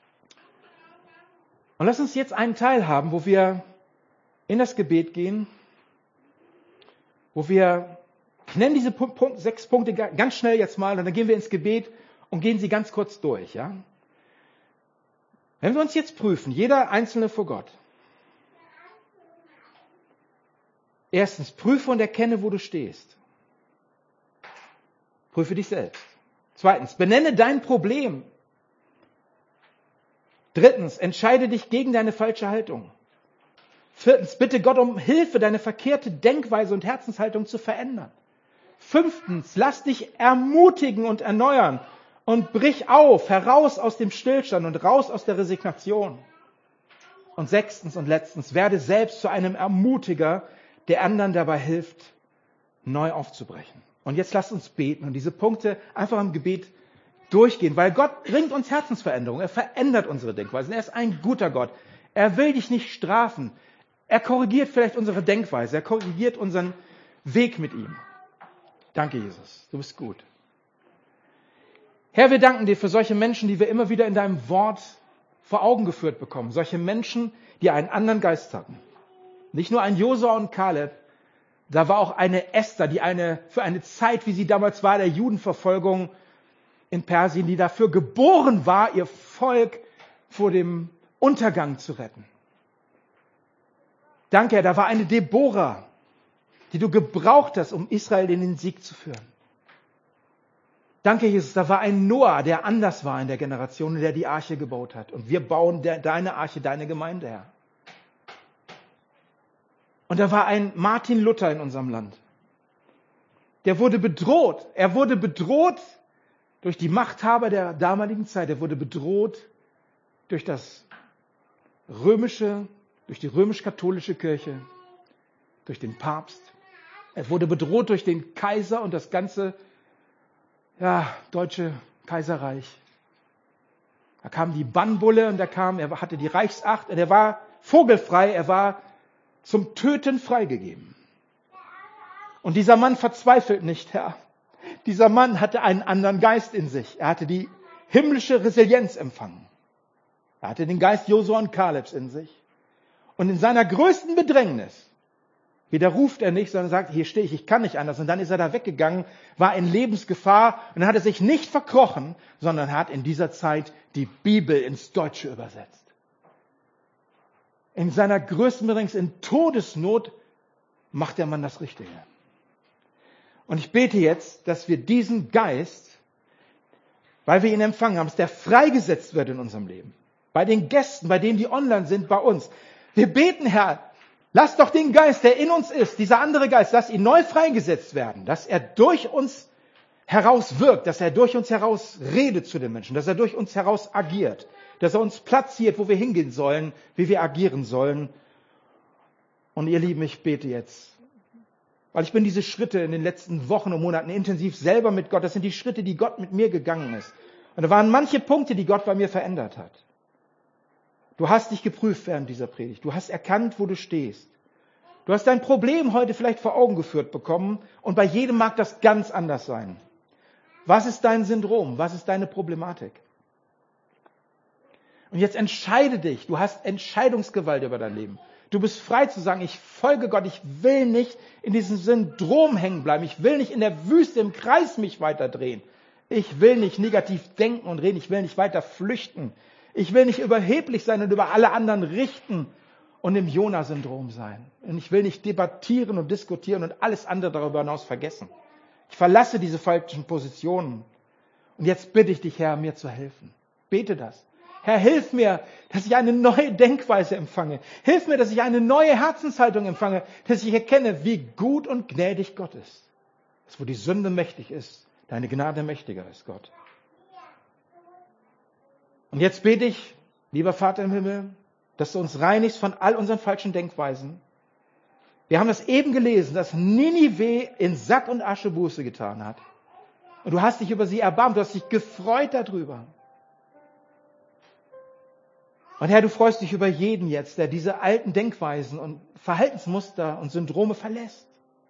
Und lass uns jetzt einen Teil haben, wo wir in das Gebet gehen, wo wir, ich nenne diese Punkt, sechs Punkte ganz schnell jetzt mal und dann gehen wir ins Gebet und gehen sie ganz kurz durch. Ja? Wenn wir uns jetzt prüfen, jeder Einzelne vor Gott. Erstens, prüfe und erkenne, wo du stehst. Prüfe dich selbst. Zweitens, benenne dein Problem. Drittens, entscheide dich gegen deine falsche Haltung. Viertens, bitte Gott um Hilfe, deine verkehrte Denkweise und Herzenshaltung zu verändern. Fünftens, lass dich ermutigen und erneuern und brich auf, heraus aus dem Stillstand und raus aus der Resignation. Und sechstens und letztens, werde selbst zu einem Ermutiger, der anderen dabei hilft, neu aufzubrechen. Und jetzt lasst uns beten und diese Punkte einfach im Gebet durchgehen, weil Gott bringt uns Herzensveränderung. Er verändert unsere Denkweisen. Er ist ein guter Gott. Er will dich nicht strafen. Er korrigiert vielleicht unsere Denkweise. Er korrigiert unseren Weg mit ihm. Danke, Jesus. Du bist gut. Herr, wir danken dir für solche Menschen, die wir immer wieder in deinem Wort vor Augen geführt bekommen. Solche Menschen, die einen anderen Geist hatten. Nicht nur ein Josua und Kaleb, da war auch eine Esther, die eine, für eine Zeit, wie sie damals war, der Judenverfolgung in Persien, die dafür geboren war, ihr Volk vor dem Untergang zu retten. Danke, Herr, da war eine Deborah, die du gebraucht hast, um Israel in den Sieg zu führen. Danke, Jesus, da war ein Noah, der anders war in der Generation, in der die Arche gebaut hat. Und wir bauen de- deine Arche, deine Gemeinde, Herr. Und da war ein Martin Luther in unserem Land. Der wurde bedroht. Er wurde bedroht durch die Machthaber der damaligen Zeit. Er wurde bedroht durch das römische, durch die römisch-katholische Kirche, durch den Papst. Er wurde bedroht durch den Kaiser und das ganze, ja, deutsche Kaiserreich. Da kam die Bannbulle und da kam, er hatte die Reichsacht und er war vogelfrei, er war zum Töten freigegeben. Und dieser Mann verzweifelt nicht, Herr. Dieser Mann hatte einen anderen Geist in sich. Er hatte die himmlische Resilienz empfangen. Er hatte den Geist Josua und Kalebs in sich. Und in seiner größten Bedrängnis widerruft er nicht, sondern sagt, hier stehe ich, ich kann nicht anders. Und dann ist er da weggegangen, war in Lebensgefahr und dann hat er sich nicht verkrochen, sondern hat in dieser Zeit die Bibel ins Deutsche übersetzt. In seiner größten Bedrängnis, in Todesnot, macht der Mann das Richtige. Und ich bete jetzt, dass wir diesen Geist, weil wir ihn empfangen haben, dass der freigesetzt wird in unserem Leben. Bei den Gästen, bei denen die online sind, bei uns. Wir beten, Herr, lass doch den Geist, der in uns ist, dieser andere Geist, lass ihn neu freigesetzt werden, dass er durch uns heraus wirkt, dass er durch uns heraus redet zu den Menschen, dass er durch uns heraus agiert, dass er uns platziert, wo wir hingehen sollen, wie wir agieren sollen. Und ihr Lieben, ich bete jetzt, weil ich bin diese Schritte in den letzten Wochen und Monaten intensiv selber mit Gott, das sind die Schritte, die Gott mit mir gegangen ist. Und da waren manche Punkte, die Gott bei mir verändert hat. Du hast dich geprüft während dieser Predigt. Du hast erkannt, wo du stehst. Du hast dein Problem heute vielleicht vor Augen geführt bekommen und bei jedem mag das ganz anders sein. Was ist dein Syndrom? Was ist deine Problematik? Und jetzt entscheide dich. Du hast Entscheidungsgewalt über dein Leben. Du bist frei zu sagen, ich folge Gott. Ich will nicht in diesem Syndrom hängen bleiben. Ich will nicht in der Wüste im Kreis mich weiter drehen. Ich will nicht negativ denken und reden. Ich will nicht weiter flüchten. Ich will nicht überheblich sein und über alle anderen richten und im Jona-Syndrom sein. Und ich will nicht debattieren und diskutieren und alles andere darüber hinaus vergessen. Ich verlasse diese falschen Positionen. Und jetzt bitte ich dich, Herr, mir zu helfen. Bete das. Herr, hilf mir, dass ich eine neue Denkweise empfange. Hilf mir, dass ich eine neue Herzenshaltung empfange, dass ich erkenne, wie gut und gnädig Gott ist. Dass wo die Sünde mächtig ist, deine Gnade mächtiger ist, Gott. Und jetzt bete ich, lieber Vater im Himmel, dass du uns reinigst von all unseren falschen Denkweisen. Wir haben das eben gelesen, dass Ninive in Sack und Asche Buße getan hat. Und du hast dich über sie erbarmt, du hast dich gefreut darüber. Und Herr, du freust dich über jeden jetzt, der diese alten Denkweisen und Verhaltensmuster und Syndrome verlässt.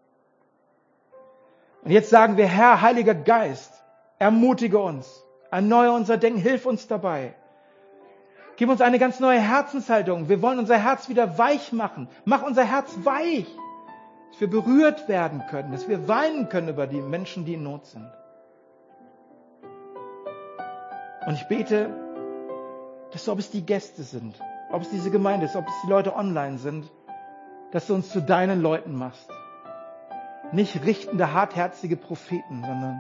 Und jetzt sagen wir, Herr, Heiliger Geist, ermutige uns, erneuere unser Denken, hilf uns dabei. Gib uns eine ganz neue Herzenshaltung. Wir wollen unser Herz wieder weich machen. Mach unser Herz weich, dass wir berührt werden können, dass wir weinen können über die Menschen, die in Not sind. Und ich bete, dass ob es die Gäste sind, ob es diese Gemeinde ist, ob es die Leute online sind, dass du uns zu deinen Leuten machst. Nicht richtende, hartherzige Propheten, sondern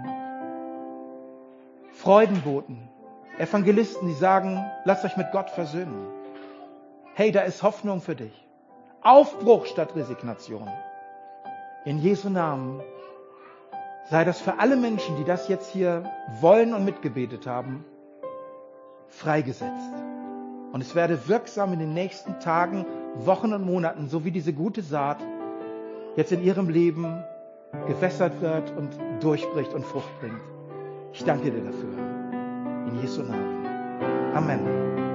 Freudenboten, Evangelisten, die sagen, lasst euch mit Gott versöhnen. Hey, da ist Hoffnung für dich. Aufbruch statt Resignation. In Jesu Namen sei das für alle Menschen, die das jetzt hier wollen und mitgebetet haben, freigesetzt. Und es werde wirksam in den nächsten Tagen, Wochen und Monaten, so wie diese gute Saat jetzt in ihrem Leben gewässert wird und durchbricht und Frucht bringt. Ich danke dir dafür. In Jesu Namen. Amen.